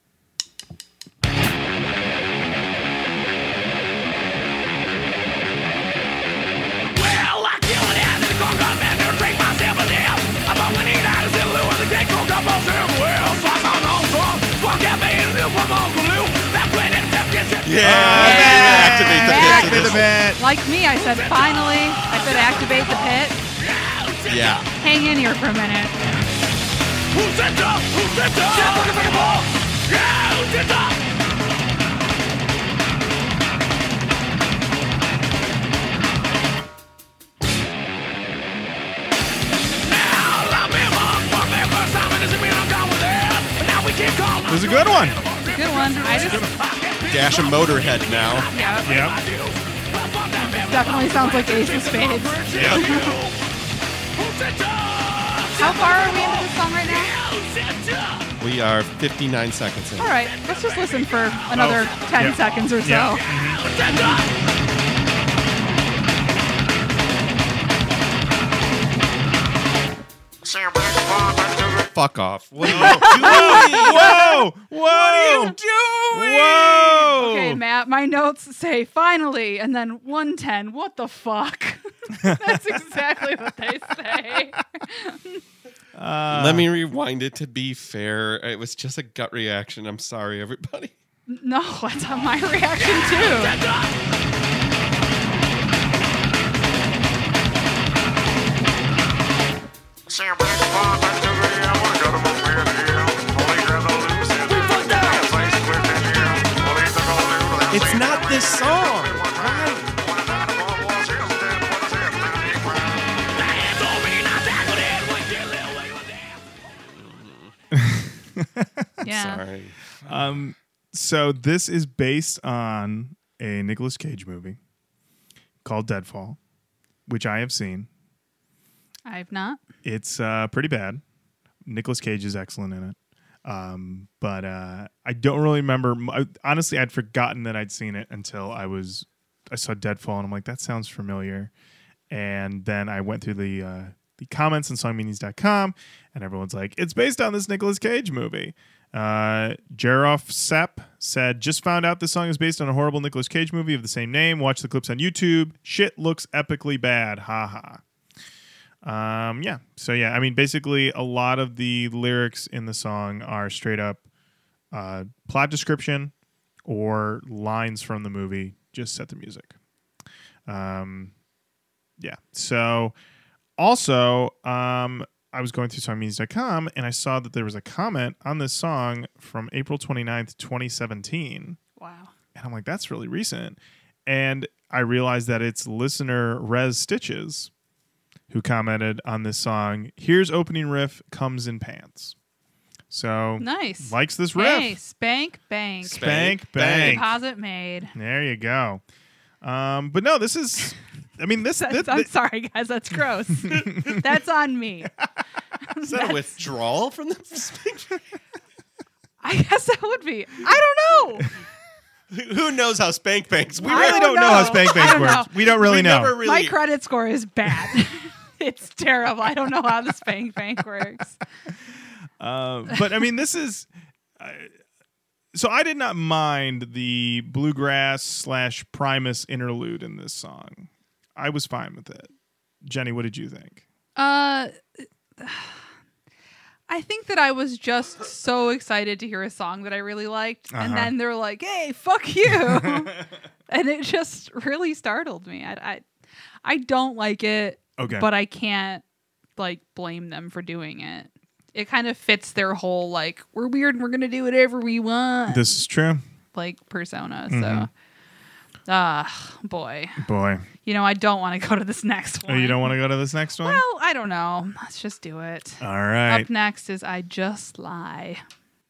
Well, I kill an ass in the car, gun man, never break myself a death. I'm on the need out of St. Louis, the gate cooked up on St. Well, fuck on all song, fuck at me, and this one on Blue. That's when it's up, gets it. Yeah. Activate the pit to this. bit. Like me, I said, finally. I said activate the pit. Yeah. Hang in here for a minute. Who's it up? Who's it up? Shit, fucking fucking ball. Yeah, who's it up? Now, I'm in my fuck me first time, and doesn't mean I'm done with it. But now we keep calling. This is a good one. It's a good one. I just, Dash a Motorhead now. yeah, Yep. definitely sounds like Ace of Spades. How far are we into this song right now? We are 59 seconds in. All right, let's just listen for another 10 yeah. seconds or so. Yeah. Fuck off. What are you Whoa! Whoa! Whoa! Okay, Matt, my notes say finally, and then 110. What the fuck? That's exactly what they say. Let me rewind it to be fair. It was just a gut reaction. I'm sorry, everybody. No, that's my reaction too. It's not this song. Yeah. Sorry. So this is based on a Nicolas Cage movie called Deadfall, which I have seen. I've not. It's pretty bad. Nicolas Cage is excellent in it. But I don't really remember. Honestly, I'd forgotten that I'd seen it until I saw Deadfall, and I'm like, that sounds familiar. And then I went through the comments on songmeanings.com, and everyone's like, it's based on this Nicolas Cage movie. Jeroff Sepp said, just found out this song is based on a horrible Nicolas Cage movie of the same name. Watch the clips on YouTube. Shit looks epically bad. Ha ha. Yeah. So yeah, I mean, basically a lot of the lyrics in the song are straight up plot description or lines from the movie. Just set the music. Yeah. So also, I was going through songmeanings.com and I saw that there was a comment on this song from April 29th, 2017. Wow. And I'm like, that's really recent. And I realized that it's listener Rez Stitches who commented on this song. Here's opening riff, comes in pants. So Nice. likes this riff. Hey, spank bank. Spank bank. Deposit made. There you go. But no, this is. I mean, this. I'm sorry, guys. That's gross. That's on me. Is that a withdrawal from the I guess that would be. I don't know. Who knows how spank banks We work? really don't know how spank I bank don't works. know. We don't really We know. never really- My credit score is bad. It's terrible. I don't know how the spank bank works. But I mean, this is. So I did not mind the bluegrass / Primus interlude in this song. I was fine with it. Jenny, what did you think? I think that I was just so excited to hear a song that I really liked. Uh-huh. And then they're like, hey, fuck you. And it just really startled me. I don't like it, Okay. but I can't like blame them for doing it. It kind of fits their whole like, we're weird and we're going to do whatever we want. This is true. Like persona. Mm-hmm. So, boy. Boy. I don't want to go to this next Oh, one. you don't want to go to this next one? Well, I don't know. Let's just do it. All right. Up next is I Just Lie.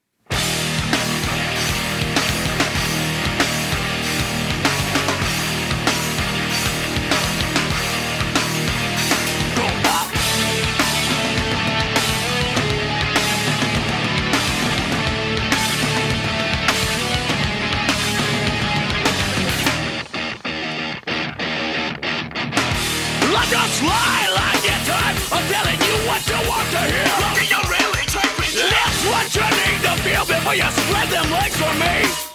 I just lie like it's time. I'm telling you what you want to hear. Do you really take me? That's what you need to feel before you spread them legs for me.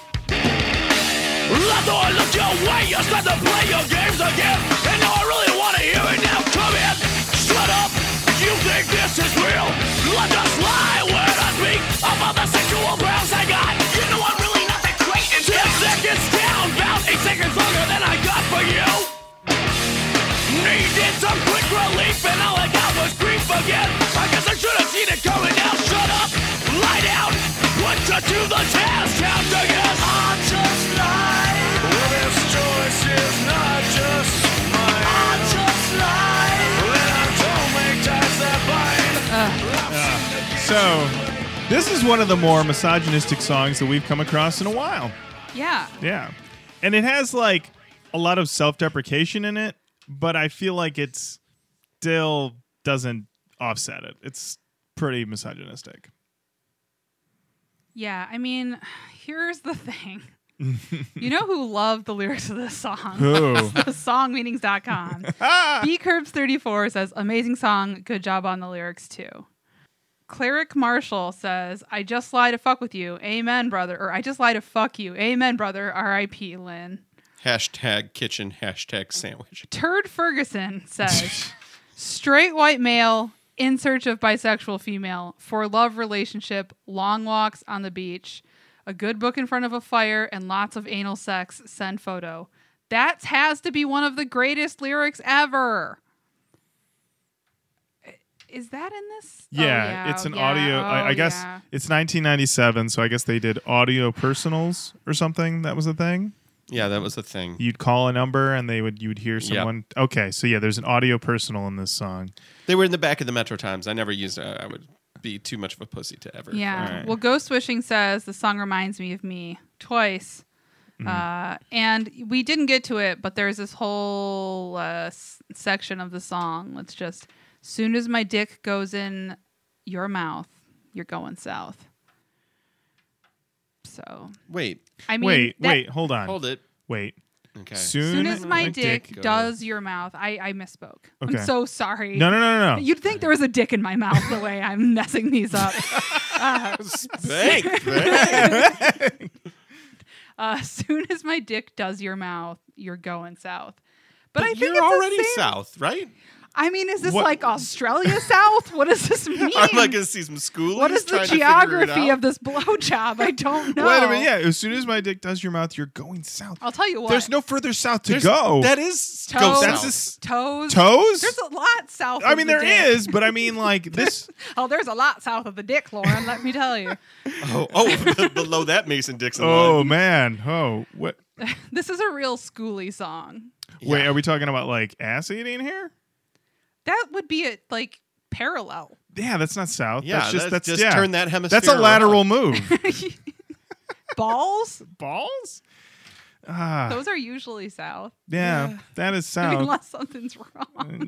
I thought I looked your way. You start to play your games again. And now I really want to hear it now. Come in, shut up. You think this is real? I just lie when I speak about the sexual browse I got. You know I'm really not that great. 10 seconds down, about 8 seconds longer than I got for you. Needed some quick relief and all I got was grief again. I guess I should have seen it coming now. Shut up, lie down, put you to the test. Count again. I just lie. Well, this choice is not just mine. I just lie. Then I don't make ties that bind. So, this is one of the more misogynistic songs that we've come across in a while. Yeah. Yeah. And it has like a lot of self-deprecation in it, but I feel like it's still doesn't offset it. It's pretty misogynistic. Yeah. I mean, here's the thing. You know who loved the lyrics of this song? Who? Songmeanings.com. bcurbs34 says, amazing song. Good job on the lyrics, too. Cleric Marshall says, I just lie to fuck with you. Amen, brother. Or I just lie to fuck you. Amen, brother. R.I.P. Lynn. Hashtag kitchen, hashtag sandwich. Turd Ferguson says, straight white male in search of bisexual female for love relationship, long walks on the beach, a good book in front of a fire, and lots of anal sex. Send photo. That has to be one of the greatest lyrics ever. Is that in this? Yeah, it's an audio. I guess yeah. it's 1997, so I guess they did audio personals or something. That was a thing. Yeah, that was the thing. You'd call a number and you would hear someone. Okay, so yeah, there's an audio personal in this song. They were in the back of the Metro Times. I never used it. I would be too much of a pussy to ever. Yeah. All right. Well, Ghost Wishing says the song reminds me of me twice. And we didn't get to it, but there's this whole section of the song. Let's just, soon as my dick goes in your mouth, you're going south. So, Wait, I mean, wait, hold on. hold it. Wait. Okay. Soon as my dick goes- does your mouth, I misspoke. Okay. I'm so sorry. No. You'd think there was a dick in my mouth the way I'm messing these up. Thank. Soon as my dick does your mouth, you're going south. But I think you're it's already the same. south, right? I mean, is this What- like Australia South? What does this mean? I'm like gonna see some schoolies. What is the trying to figure it geography out. of this blowjob? I don't know. Wait a minute. Yeah, as soon as my dick does your mouth, you're going south. I'll tell you what. There's no further south to There's- go. That is Toes. go That's south. just toes. toes. There's a lot south. I of mean, the there dick. is, but I mean, like this. Oh, there's a lot south of the dick, Lauren. Let me tell you. Oh, below that Mason Dixon Oh line. man. Oh, what? This is a real schooly song. Wait, Yeah. are we talking about like ass eating here? That would be a like parallel. Yeah, that's not south. Yeah, that's just yeah. turn that hemisphere. That's a lateral around. move. Balls? Balls? Ah, Those are usually south. yeah, that is south. Unless something's wrong.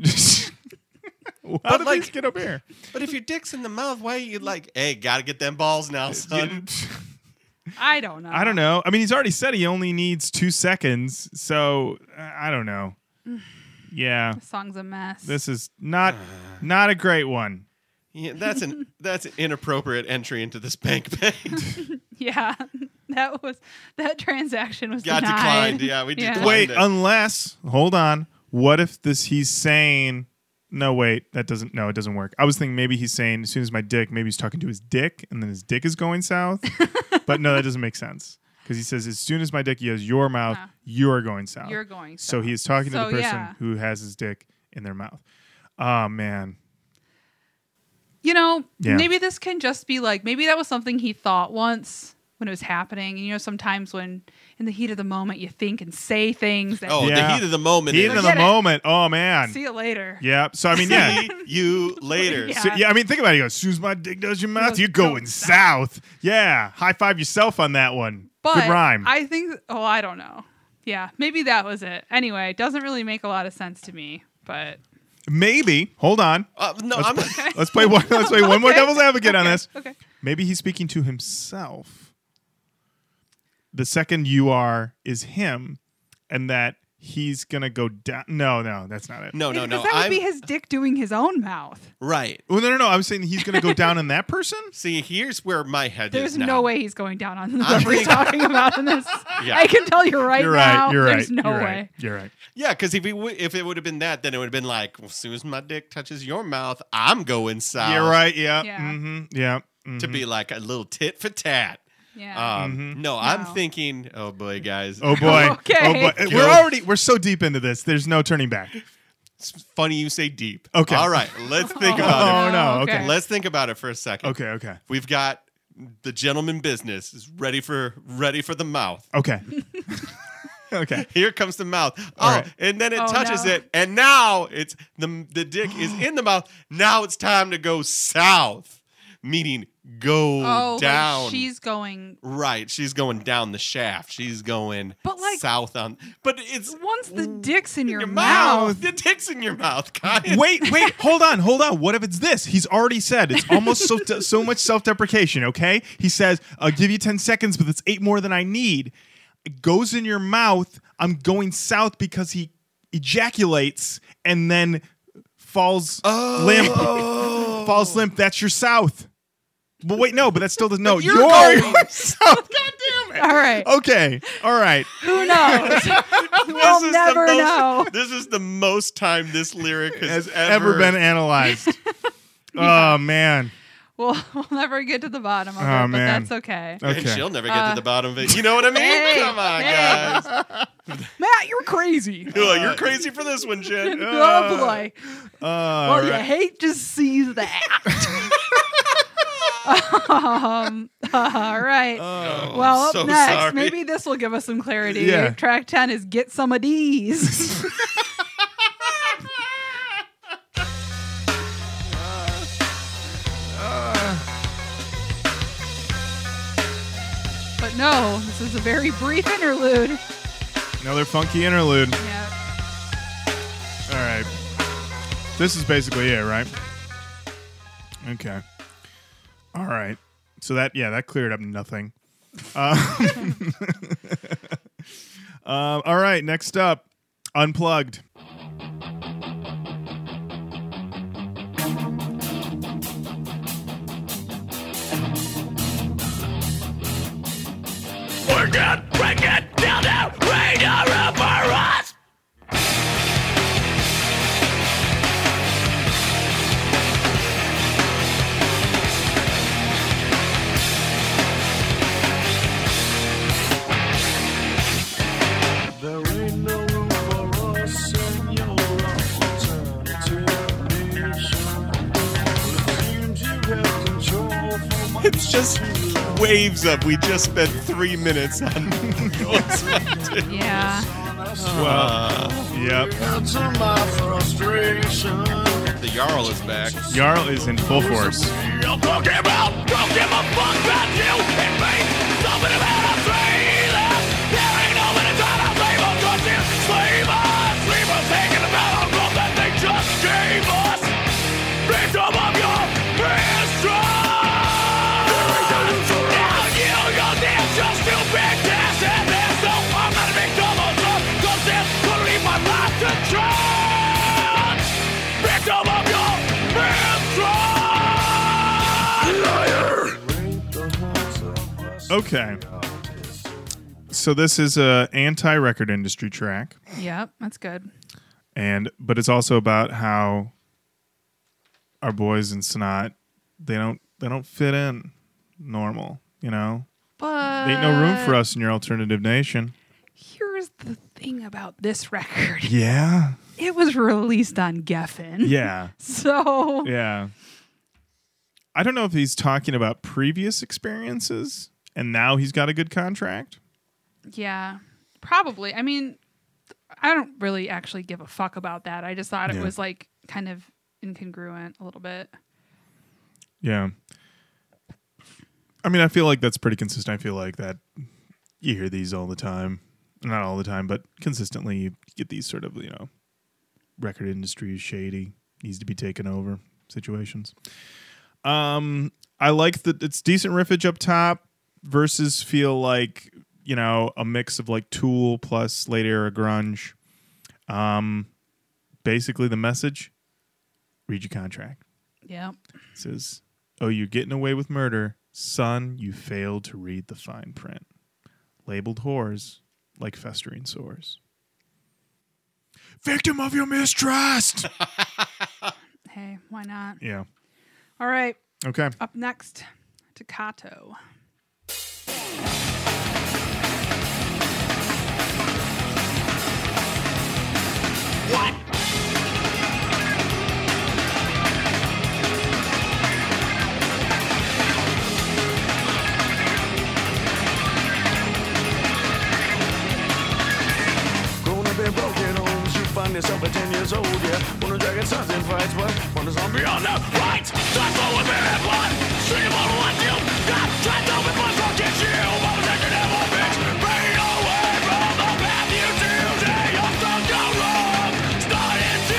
How did like- these get up here? But if your dick's in the mouth, why are you like, hey, gotta get them balls now, son? I don't know. I don't know. I mean, he's already said he only needs 2 seconds, so I don't know. Yeah, The song's a mess. this is not a great one. Yeah, that's an inappropriate entry into this bank page. Yeah. That transaction was Got denied. declined. Yeah, we declined. Wait, it. unless hold on. What if he's saying? No, wait, that doesn't. No, it doesn't work. I was thinking maybe he's saying as soon as my dick. Maybe he's talking to his dick, and then his dick is going south. But no, that doesn't make sense because he says as soon as my dick has your mouth, No. you are going south. You're going So south. he is talking to So, the person yeah. who has his dick in their mouth. Oh man. You know, Yeah. maybe this can just be like, maybe that was something he thought once when it was happening. You know, sometimes when in the heat of the moment you think and say things that Oh, Yeah. the heat of the moment. Heat is- of the Forget it. moment. Oh man. see you later. Yeah. So I mean, yeah. See you later. Yeah. So, yeah, I mean, think about it. He goes, as soon as my dick does your mouth, Goes you're going going south. Yeah. High five yourself on that one. But Good rhyme. I think, I don't know. Yeah, maybe that was it. Anyway, it doesn't really make a lot of sense to me, but Maybe. Hold on. No, I'm. Let's play one. Let's play one more Okay. devil's advocate on this. Okay. Maybe he's speaking to himself. The second you are is him, and that he's gonna go down. No, that's not it. No. Because that would I'm be his dick doing his own mouth. right. Well, no. I was saying he's gonna go down in that person. See, here's where my head There's is now. no way he's going down on I'm whoever he's talking about in this. Yeah. I can tell you right You're now. right. You're there's right. no You're way. right. You're right. Yeah, because if it would have been that, then it would have been like, well, as soon as my dick touches your mouth, I'm going south. You're right. Yeah. Yeah. Mm-hmm. Yeah. To be like a little tit for tat. Yeah. No, I'm No. thinking, oh boy, guys. Oh boy. Okay. Oh boy. We're so deep into this. There's no turning back. It's funny you say deep. Okay. All right, let's think about Oh it. no. Okay. Okay. Let's think about it for a second. Okay. We've got the gentleman business is ready for the mouth. Okay. Okay. Here comes the mouth. right. And then it Oh, touches no. it, and now it's the dick is in the mouth. Now it's time to go south, meaning go Oh, down. like she's going. Right, she's going down the shaft. She's going But, like, south on. But it's Once the dick's in your, your mouth. mouth. The dick's in your mouth, guys. Wait, hold on. What if it's this? He's already said it's almost so much self-deprecation, okay? He says, I'll give you 10 seconds, but it's 8 more than I need. It goes in your mouth. I'm going south because he ejaculates and then falls limp. Falls limp. That's your south. But wait, no, but that still doesn't know. You're You're going south. God damn it. All right. Okay. All right. Who knows? we'll This is never the most, know. This is the most time this lyric has Has ever been analyzed. Oh man. We'll never get to the bottom of it, Oh, but man. that's okay. And Okay. she'll never get to the bottom of it. You know what I mean? Hey, Come on, hey. guys. Matt, you're crazy. Oh, you're crazy for this one, Jen. Oh boy. Well, you right. hate to see that. All right. well, up so next, sorry. maybe this will give us some clarity. Yeah. Track 10 is Get Some of These. But no, this is a very brief interlude. Another funky interlude. Yeah. All right. This is basically it, right? Okay. All right. So that cleared up nothing. All right. Next up, Unplugged. Break it down there, radar for us. There ain't no room for us in your alternative nation. It seems you have control for my It's just waves up. We just spent 3 minutes on Yeah. Well, yep. to my frustration. The Jarl is back. Jarl is in full force. Don't give out, don't give a fuck about you and me. Something about us feeling. There ain't no minute time I'll leave on justice. Sleepers taking the battle from that they just gave us. Victim of your mistrust. Now you're there just to be tested. There's no, I'm not a victim of love. Cause this could leave my life to trance. Victim of your mistrust. Okay. So this is a anti-record industry track, Yep, that's good. but it's also about how our boys in Snot they don't fit in normal, you know. But There ain't no room for us in your alternative nation. here's the thing about this record. Yeah. It was released on Geffen. Yeah. So Yeah. I don't know if he's talking about previous experiences and now he's got a good contract. Yeah, probably. I mean, I don't really actually give a fuck about that. I just thought it Yeah. was like kind of incongruent a little bit. Yeah. I mean, I feel like that's pretty consistent. I feel like that you hear these all the time. Not all the time, but consistently you get these sort of, record industry is shady, needs to be taken over situations. I like that it's decent riffage up top. Verses feel like, a mix of like Tool plus late era grunge. Basically the message, read your contract. Yeah. It says, "Oh, you're getting away with murder. Son, you failed to read the fine print. Labeled whores like festering sores. Victim of your mistrust." Hey, why not? Yeah. All right. Okay. Up next, Takato. Grown up in broken homes, you find yourself at 10 years old, yeah. Wanna drag your sons in fights, but wanna zombie on the right. Time for a bit of blood. Stream on what you got. Try to open my fucking shield. What was that you never bitch? Fade away from the path you choose. Yeah, you're stuck go wrong. Starting to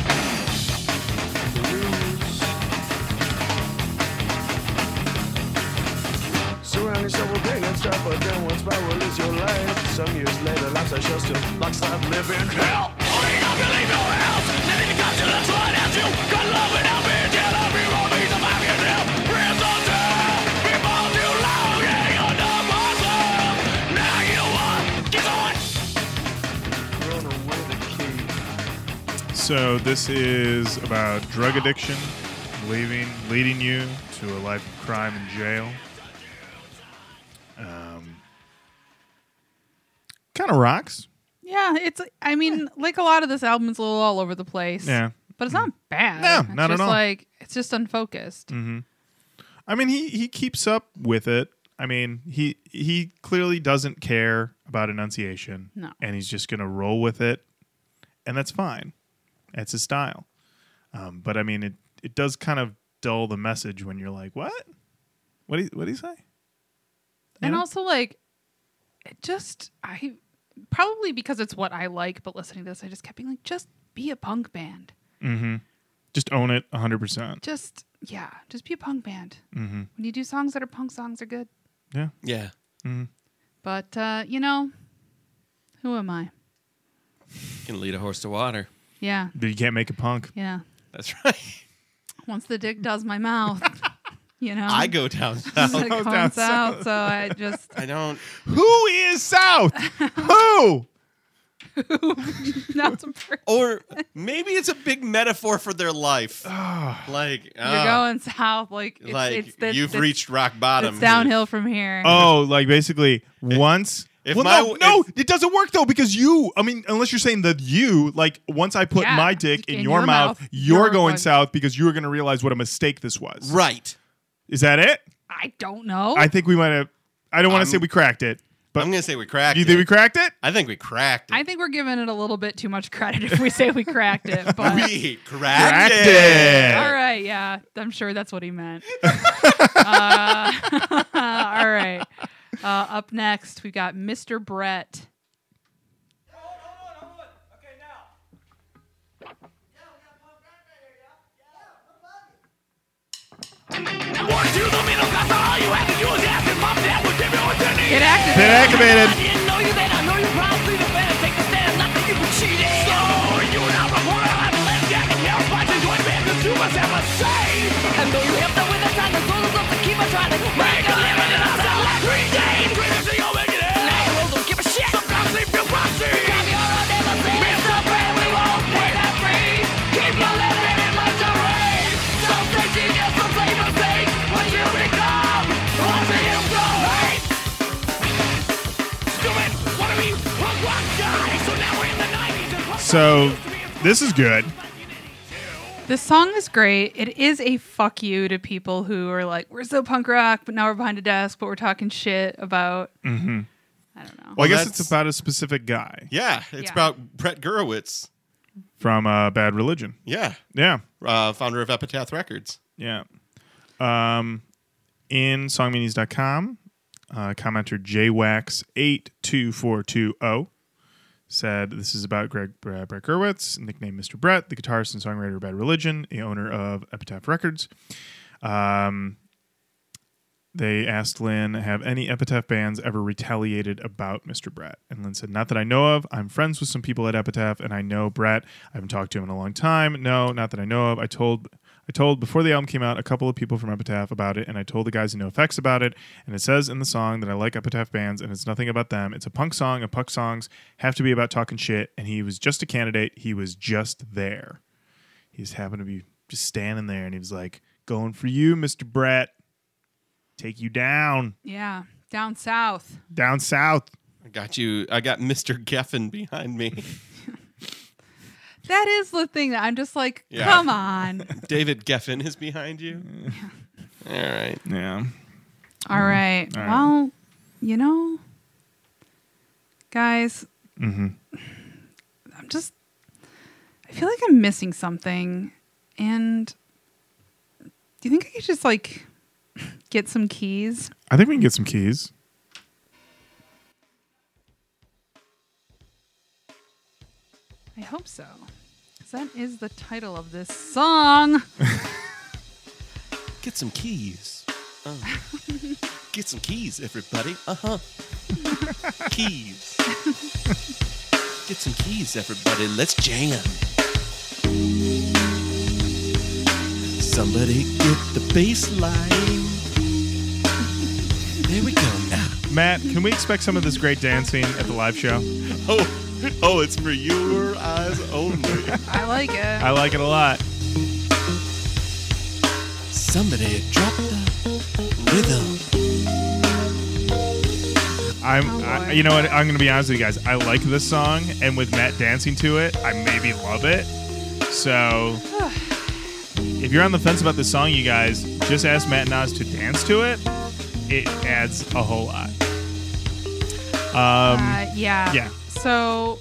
surround yourself with pain and strife, but then one spiral is your life. Some years later, life's a shelter, like stop living hell. Only not believe your house. Living the country, that's what else you got love it out, bitch. Yeah, love me, wrong me, survive yourself. Prison time, people too long, yeah, under my love. Now you know what? Get on. Run away the key. So this is about drug addiction, leading you to a life of crime and jail. Kind of rocks. Yeah, I mean, like a lot of this album's a little all over the place. Yeah. But it's not bad. No, It's not at just all. like, it's just unfocused. I mean, he keeps up with it. I mean, he clearly doesn't care about enunciation. No. And he's just going to roll with it. And that's fine. That's his style. But I mean, it does kind of dull the message when you're like, what? What do you say? And know? also, like, probably because it's what I like, but listening to this, I just kept being like, just be a punk band. Just own it 100%. Just be a punk band. When you do songs that are punk songs are good. Yeah. Yeah. But, who am I? Can lead a horse to water. Yeah. But you can't make a punk. Yeah. That's right. Once the dick does my mouth, I go down south. it down comes out. So I just, I don't. Who is South? Who? that's a person. Or maybe it's a big metaphor for their life. Like You're going south. Like, you've reached rock bottom. It's downhill from here. Oh, like basically once. If Well, my- no, it doesn't work though because unless you're saying that like once I put Yeah, my dick in your mouth, you're you're going going- south because you were going to realize what a mistake this was. Right. Is that it? I don't know. I think we might have. I don't want to say we cracked it, but I'm going to say we cracked do you it. think we cracked it? I think we cracked it. I think we're giving it a little bit too much credit if we say we cracked it. But We cracked Cracked it. it. all right, yeah, I'm sure that's what he meant. All right. Up next, we got Mr. Brett. Get active. Been activated. So this is good. The song is great. It is a fuck you to people who are like, we're so punk rock, but now we're behind a desk, but we're talking shit about. Mm-hmm. I don't know. Well, I guess that's- it's about a specific guy Yeah, it's Yeah. about Brett Gurewitz. from Bad Religion. Yeah, Yeah. founder of Epitaph Records. Yeah. In songmeanings.com, commenter JWax82420 said this is about Brett Gurewitz, nicknamed Mr. Brett, the guitarist and songwriter of Bad Religion, the owner of Epitaph Records. They asked Lynn, have any Epitaph bands ever retaliated about Mr. Brett? And Lynn said, not that I know of. I'm friends with some people at Epitaph, and I know Brett. I haven't talked to him in a long time. No, not that I know of. I told before the album came out a couple of people from Epitaph about it, and I told the guys in NoFX about it, and it says in the song that I like Epitaph bands, and it's nothing about them. It's a punk song, and punk songs have to be about talking shit, and he was just a candidate. He was just there. He just happened to be just standing there, and he was like, going for you, Mr. Brett. Take you down. Yeah, down south. Down south. I got you. I got Mr. Geffen behind me. That is the thing that I'm just like, Yeah. come on. David Geffen is behind you. All right. Yeah. All right. All right. Well, you know, guys, Mm-hmm. I feel like I'm missing something. And do you think I could just like get some keys? I think we can get some keys. I hope so. 'Cause that is the title of this song. Get some keys. Get some keys, everybody. Keys. Get some keys, everybody. Let's jam. Somebody get the bass line. There we go now. Matt, can we expect some of this great dancing at the live show? Oh, it's for your eyes only. I like it. I like it a lot. Somebody drop the rhythm. You know what? I'm going to be honest with you guys. I like this song, and with Matt dancing to it, I maybe love it. So, if you're on the fence about this song, you guys, just ask Matt and Oz to dance to it. It adds a whole lot. Yeah. Yeah. So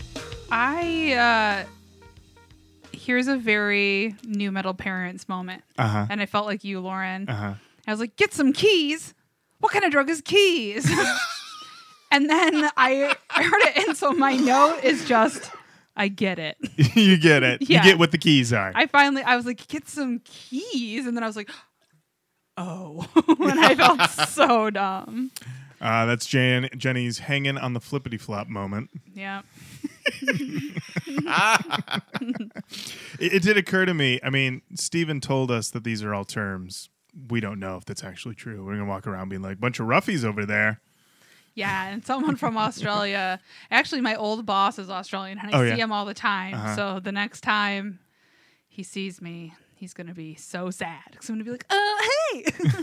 here's a very new metal parents moment. Uh-huh. And I felt like you, Lauren. Uh-huh. I was like, get some keys. What kind of drug is keys? And then I heard it. And so my note is just, I get it. You get it. Yeah. You get what the keys are. I was like, get some keys. And then I was like, oh. And I felt so dumb. That's Jenny's hanging on the flippity flop moment. Yeah. It did occur to me. I mean, Steven told us that these are all terms. We don't know if that's actually true. We're going to walk around being like, bunch of roughies over there. Yeah, and someone from Australia. Actually, my old boss is Australian, and I see him all the time. Uh-huh. So the next time he sees me, he's going to be so sad. Because I'm going to be like, hey!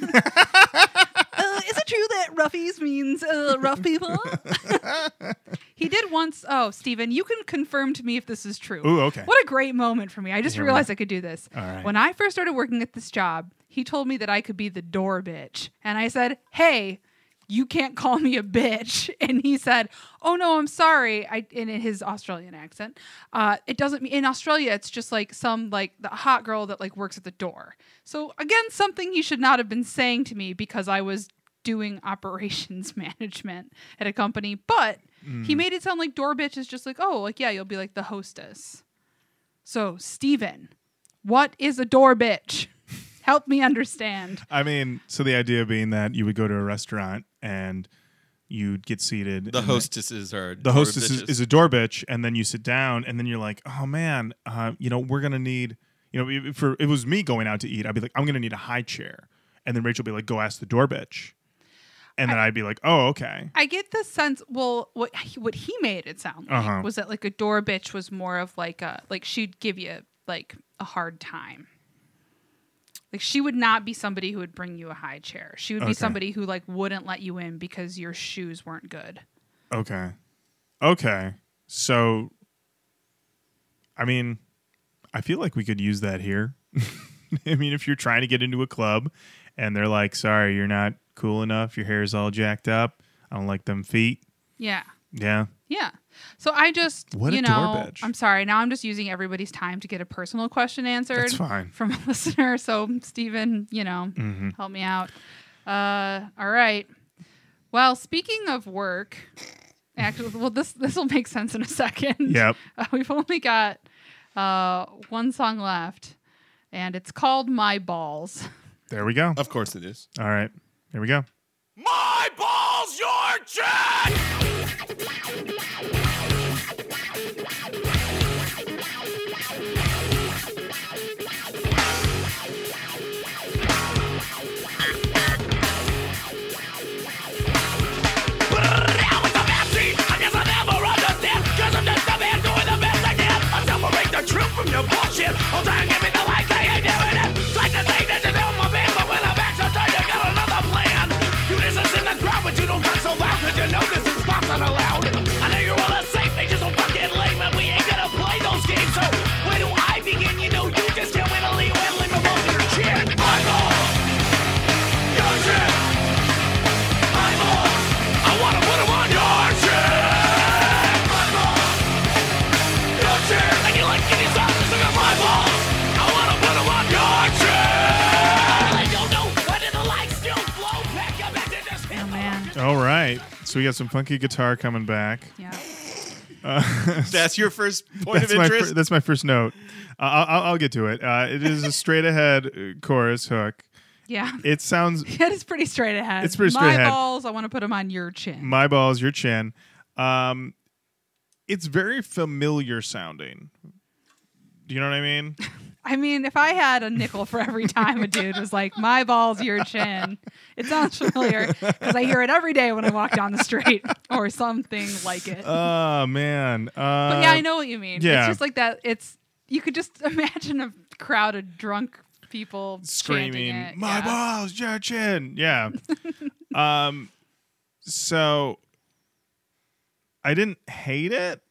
Is it true that roughies means rough people? He did once. Oh, Steven, you can confirm to me if this is true. Ooh, okay. What a great moment for me. I just Here we realized go. I could do this. All right. When I first started working at this job, he told me that I could be the door bitch. And I said, hey, you can't call me a bitch. And he said, oh, no, I'm sorry. In his Australian accent. It doesn't mean in Australia, it's just like the hot girl that like works at the door. So again, something he should not have been saying to me because I was doing operations management at a company. But he made it sound like door bitch is just like, oh, like, yeah, you'll be like the hostess. So, Steven, what is a door bitch? Help me understand. I mean, so the idea being that you would go to a restaurant and you'd get seated. The and hostesses are the hostess bitches. is a door bitch, and then you sit down, and then you're like, oh man, we're gonna need, if it was me going out to eat, I'd be like, I'm gonna need a high chair, and then Rachel would be like, go ask the door bitch, and then I'd be like, oh okay. I get the sense, well, what he made it sound like Uh-huh. was that like a door bitch was more of like she'd give you like a hard time. Like she would not be somebody who would bring you a high chair. She would be Okay. somebody who like wouldn't let you in because your shoes weren't good. Okay. So, I mean, I feel like we could use that here. I mean, if you're trying to get into a club and they're like, sorry, you're not cool enough, your hair's all jacked up, I don't like them feet. Yeah. Yeah. Yeah. So I just, What a you door know, bitch. I'm sorry. Now I'm just using everybody's time to get a personal question answered. That's fine. From a listener. So, Steven, you know, help me out. All right. Well, speaking of work, actually, well, this will make sense in a second. Yep. We've only got one song left, and it's called My Balls. There we go. Of course it is. All right. Here we go. My balls, your chin! Now it's a bad scene. I guess I never understand. 'Cause I'm just a man doing the best I can. I separate the truth from your bullshit. I'll try and give me the light, they ain't doing it. It's like the thing that you tell my man, but when I'm back, so turn, you got another plan. You distance in the crowd, but you don't talk so loud, 'cause you know this is spots not allowed. I know you're all the same, they just so fucking lame, and we ain't gonna play those games. So where do I begin? You know, you just can't win a lead when leave them on your chin. My balls, your chin. My balls, I wanna put them on your chin. My balls, your chin. And you like getting something, look at my balls. I wanna put them on your chin. I don't know when did the lights still flow back up and then just hit Oh, man. All right. So we got some funky guitar coming back. Yeah. That's your first point of interest? That's my first note. I'll get to it. It is a straight ahead chorus hook. Yeah. It sounds It is pretty straight ahead. It's pretty straight My ahead. balls, I want to put them on your chin. my balls, your chin. It's very familiar sounding. Do you know what I mean? I mean, if I had a nickel for every time a dude was like, my balls, your chin, it sounds familiar because I hear it every day when I walk down the street or something like it. Oh man. But yeah, I know what you mean. yeah. It's just like that. You could just imagine a crowd of drunk people Screaming, chanting it. "My Yeah. balls, your chin." Yeah. So I didn't hate it.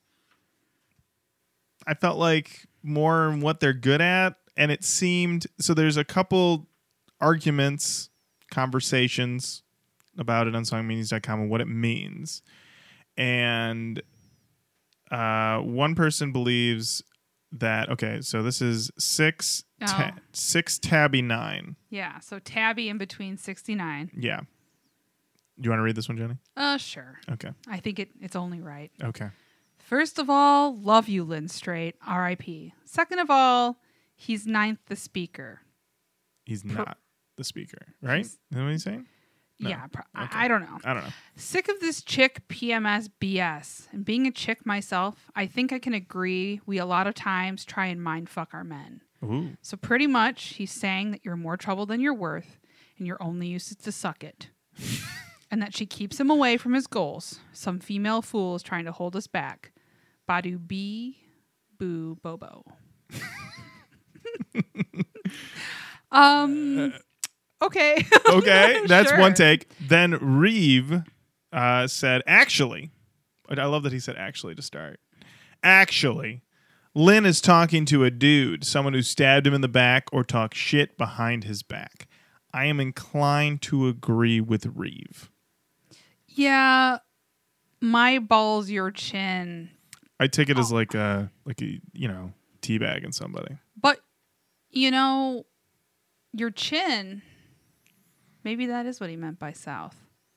I felt like more what they're good at, and it seemed so. There's a couple arguments, conversations about it on songmeanings.com and what it means, and one person believes that so this is 6 tabby 9. Yeah. So tabby in between 69. Yeah. You want to read this one, Jenny? Sure. Okay. I think it's only right. Okay. First of all, love you, Lynn Strait, R.I.P. Second of all, he's ninth the speaker. He's not the speaker, right? Is that what he's saying? No. Yeah, Okay. I don't know. I don't know. Sick of this chick PMS BS. And being a chick myself, I think I can agree we a lot of times try and mind fuck our men. Ooh. So pretty much he's saying that you're more trouble than you're worth and your only use is to suck it. And that she keeps him away from his goals. Some female fool is trying to hold us back. Badu bee, boo, bobo. Okay. Okay, that's Sure. one take. Then Reeve said, actually, I love that he said actually to start. Actually, Lynn is talking to a dude, someone who stabbed him in the back or talked shit behind his back. I am inclined to agree with Reeve. Yeah. My balls, your chin. I take it as like a teabagging somebody. But, your chin, maybe that is what he meant by south.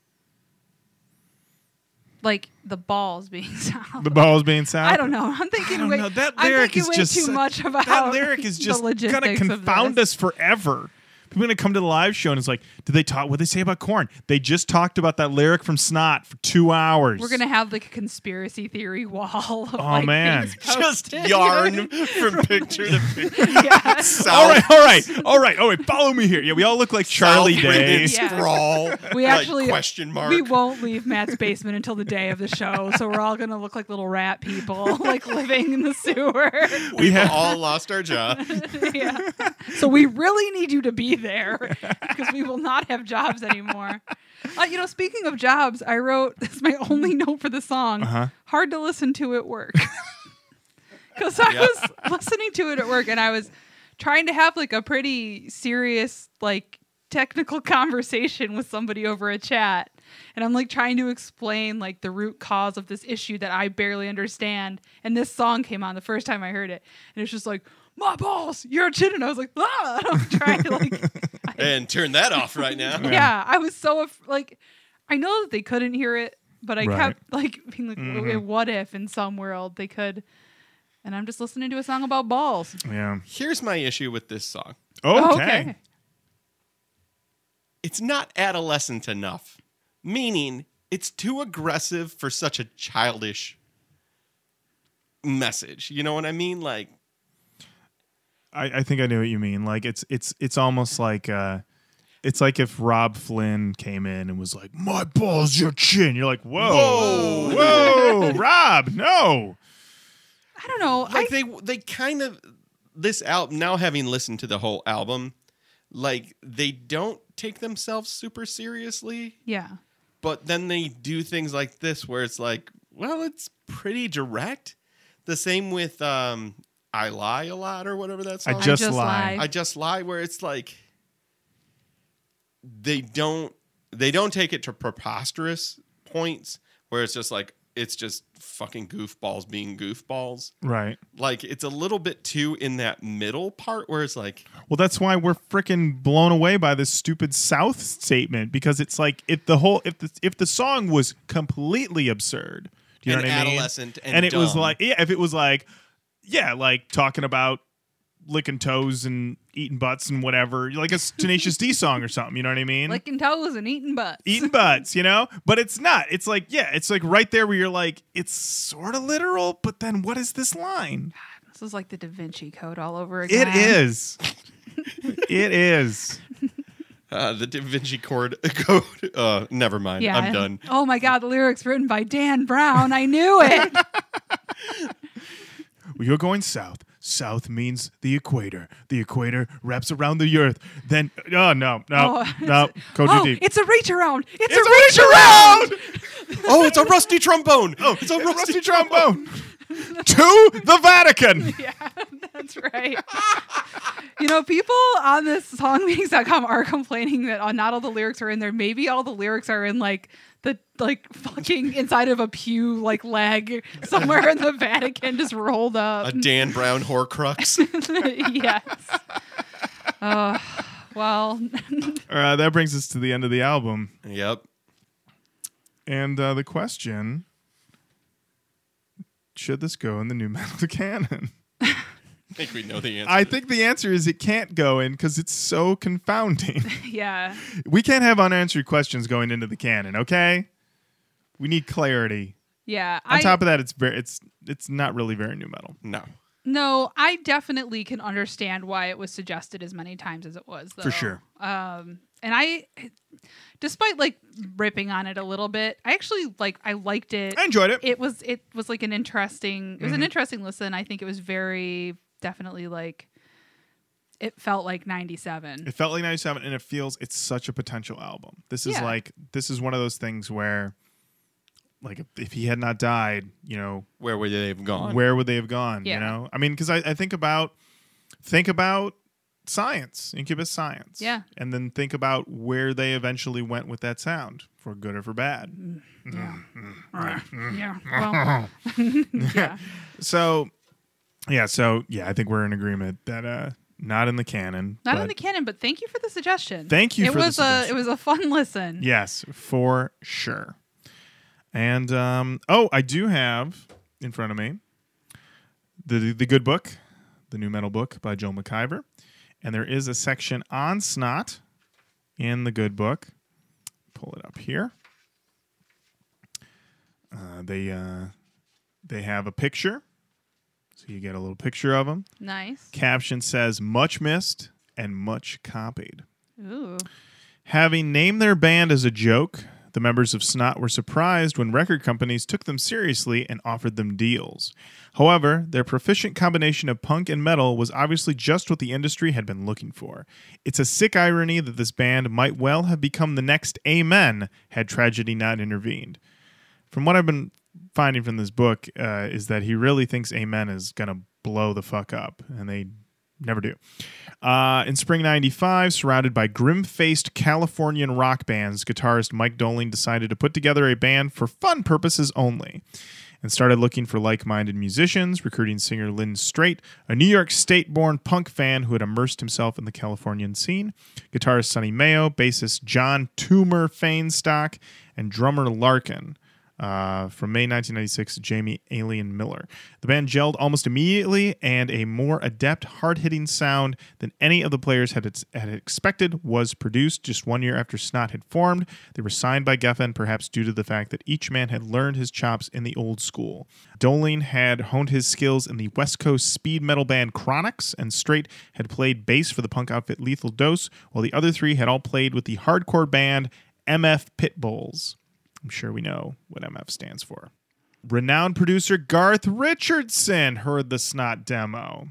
Like the balls being south. The balls being south. I don't know. I'm thinking I don't way, know. That I'm lyric thinking is way just too much about that lyric is the just logistics gonna of confound this. us forever. People are gonna come to the live show and it's like, did they talk? What they say about Korn? They just talked about that lyric from Snot for 2 hours. We're gonna have like a conspiracy theory wall. Of, Oh, man. things Just posted. yarn from picture to picture. Yeah. All right. Follow me here. Yeah, we all look like Charlie South Day. Brendan Yeah. Scrawl. We actually question mark. We won't leave Matt's basement until the day of the show, so we're all gonna look like little rat people, like living in the sewer. We've all lost our job. Yeah. So we really need you to be there because we will not have jobs anymore. Speaking of jobs, I wrote, this is my only note for the song, hard to listen to at work. Because I was listening to it at work and I was trying to have like a pretty serious like technical conversation with somebody over a chat, and I'm like trying to explain like the root cause of this issue that I barely understand, and this song came on the first time I heard it, and it's just like, my balls, you're a chin, and I was like, ah! And I'm trying to like And turn that off right now. yeah, I was so like, I know that they couldn't hear it, but I Right. kept like being like, what if in some world they could? And I'm just listening to a song about balls. Yeah. Here's my issue with this song. Okay. It's not adolescent enough, meaning it's too aggressive for such a childish message. You know what I mean? Like, I think I know what you mean. Like it's almost like it's like if Rob Flynn came in and was like, "My balls, your chin." You're like, "Whoa, whoa, Rob, no." I don't know. like they kind of, this album, now having listened to the whole album, like they don't take themselves super seriously, Yeah. but then they do things like this where it's like, well, it's pretty direct. The same with I Lie a Lot or whatever that song I is. just Just lie. Lie. I Just Lie, where it's like they don't take it to preposterous points where it's just like, it's just fucking goofballs being goofballs. Right. Like, it's a little bit too in that middle part where it's like, Well, that's why we're freaking blown away by this stupid South statement, because it's like if the song was completely absurd, do you know and what I mean? adolescent and it was dumb. like, yeah, if it was like, yeah, like talking about licking toes and eating butts and whatever, like a Tenacious D song or something, you know what I mean? Licking toes and eating butts. Eating butts, you know? But it's not. It's like, yeah, it's like right there where you're like, it's sort of literal, but then what is this line? This is like the Da Vinci Code all over again. It is. It is. the Da Vinci Code. Never mind. Yeah. I'm done. Oh my God, the lyrics written by Dan Brown. I knew it. Well, you're going south. South means the equator. The equator wraps around the earth. Then, oh, no. Go too deep. It's a reach around. It's It's a reach around. Oh, it's a rusty trombone. Oh, it's a rusty trombone. To the Vatican. Yeah, that's right. You know, people on this songmeanings.com are complaining that not all the lyrics are in there. Maybe all the lyrics are in like the fucking inside of a pew like leg somewhere in the Vatican, just rolled up. A Dan Brown Horcrux. Yes. Well, That brings us to the end of the album. Yep. And the question, should this go in the new metal canon? I think we know the answer. I think the answer is it can't go in because it's so confounding. yeah. We can't have unanswered questions going into the canon, okay? We need clarity. Yeah. On top of that, it's not really very new metal. No, I definitely can understand why it was suggested as many times as it was, though. For sure. And I, despite like ripping on it a little bit, I actually I liked it. I enjoyed it. It was like an interesting. It was an interesting listen. I think it was very definitely like. It felt like 97. It felt like 97, and it's such a potential album. This is Yeah. this is one of those things where, like, if he had not died, you know, Where would they have gone? where would they have gone? Yeah. You know, I mean, because I think about Science, Incubus Science, Yeah. and then think about where they eventually went with that sound, for good or for bad. Yeah. Yeah. Well. Yeah. So I think we're in agreement that not in the canon. Not but in the canon, but thank you for the suggestion. Thank you it for the was suggestion. It was a fun listen. Yes, for sure. And I do have in front of me the good book, the new metal book by Joe McIver, and there is a section on snot in the good book. Pull it up here. They have a picture, so you get a little picture of them. Nice. Caption says "much missed and much copied." Ooh. Having named their band as a joke, the members of Snot were surprised when record companies took them seriously and offered them deals. However, their proficient combination of punk and metal was obviously just what the industry had been looking for. It's a sick irony that this band might well have become the next Amen had tragedy not intervened. From what I've been finding from this book is that he really thinks Amen is going to blow the fuck up, and they never do. In spring 95, surrounded by grim-faced Californian rock bands, guitarist Mike Doling decided to put together a band for fun purposes only and started looking for like-minded musicians, recruiting singer Lynn Strait, a New York State-born punk fan who had immersed himself in the Californian scene, guitarist Sonny Mayo, bassist John Toomer Fainstock, and drummer Larkin. From May 1996, Jamie Alien Miller. The band gelled almost immediately, and a more adept, hard-hitting sound than any of the players had expected was produced just 1 year after Snot had formed. They were signed by Geffen, perhaps due to the fact that each man had learned his chops in the old school. Doling had honed his skills in the West Coast speed metal band Chronix, and Strait had played bass for the punk outfit Lethal Dose, while the other three had all played with the hardcore band MF Pitbulls. I'm sure we know what MF stands for. Renowned producer Garth Richardson heard the Snot demo.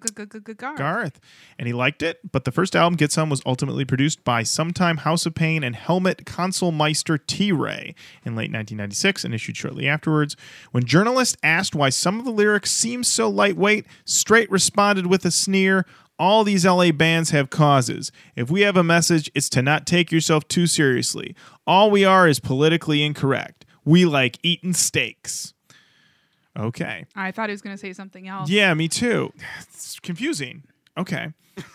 Garth. And he liked it, but the first album, Get Some, was ultimately produced by sometime House of Pain and Helmet Consulmeister T-Ray in late 1996 and issued shortly afterwards. When journalists asked why some of the lyrics seemed so lightweight, Strait responded with a sneer, "All these LA bands have causes. If we have a message, it's to not take yourself too seriously. All we are is politically incorrect. We like eating steaks." Okay. I thought he was going to say something else. Yeah, me too. It's confusing. Okay.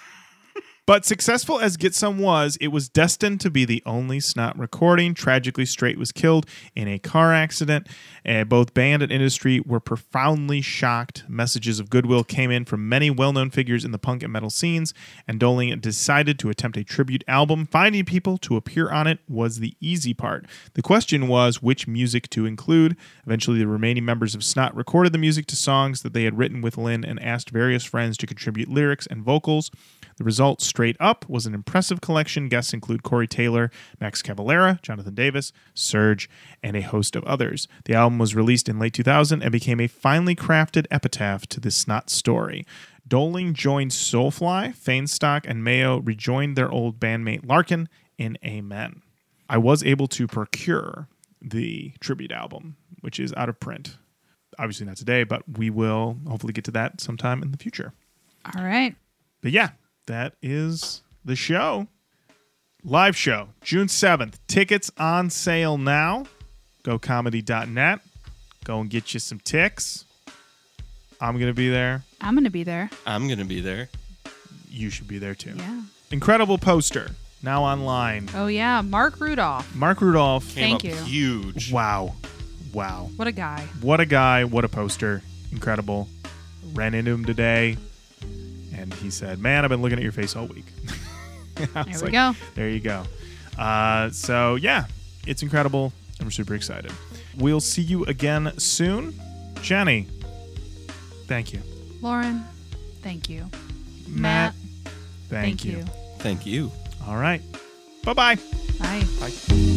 But successful as Get Some was, it was destined to be the only Snot recording. Tragically, Strait was killed in a car accident. Both band and industry were profoundly shocked. Messages of goodwill came in from many well-known figures in the punk and metal scenes, and Doling decided to attempt a tribute album. Finding people to appear on it was the easy part. The question was which music to include. Eventually, the remaining members of Snot recorded the music to songs that they had written with Lynn and asked various friends to contribute lyrics and vocals. The result, Straight Up, was an impressive collection. Guests include Corey Taylor, Max Cavalera, Jonathan Davis, Serge, and a host of others. The album was released in late 2000 and became a finely crafted epitaph to the Snot story. Doling joined Soulfly, Fainstock, and Mayo rejoined their old bandmate Larkin in Amen. I was able to procure the tribute album, which is out of print. Obviously not today, but we will hopefully get to that sometime in the future. All right. But yeah, that is the show. Live show, June 7th. Tickets on sale now. GoComedy.net. Go and get you some ticks. I'm going to be there. I'm going to be there. I'm going to be there. You should be there too. Yeah. Incredible poster. Now online. Oh, yeah. Mark Rudolph. Mark Rudolph. Came Thank up you. huge. Wow. What a guy. What a guy. What a poster. Incredible. Ran into him today. And he said, "Man, I've been looking at your face all week." There we go. There you go. So, yeah, it's incredible. I'm super excited. We'll see you again soon. Jenny, thank you. Lauren, thank you. Matt, thank you. Thank you. All right. Bye-bye. Bye. Bye.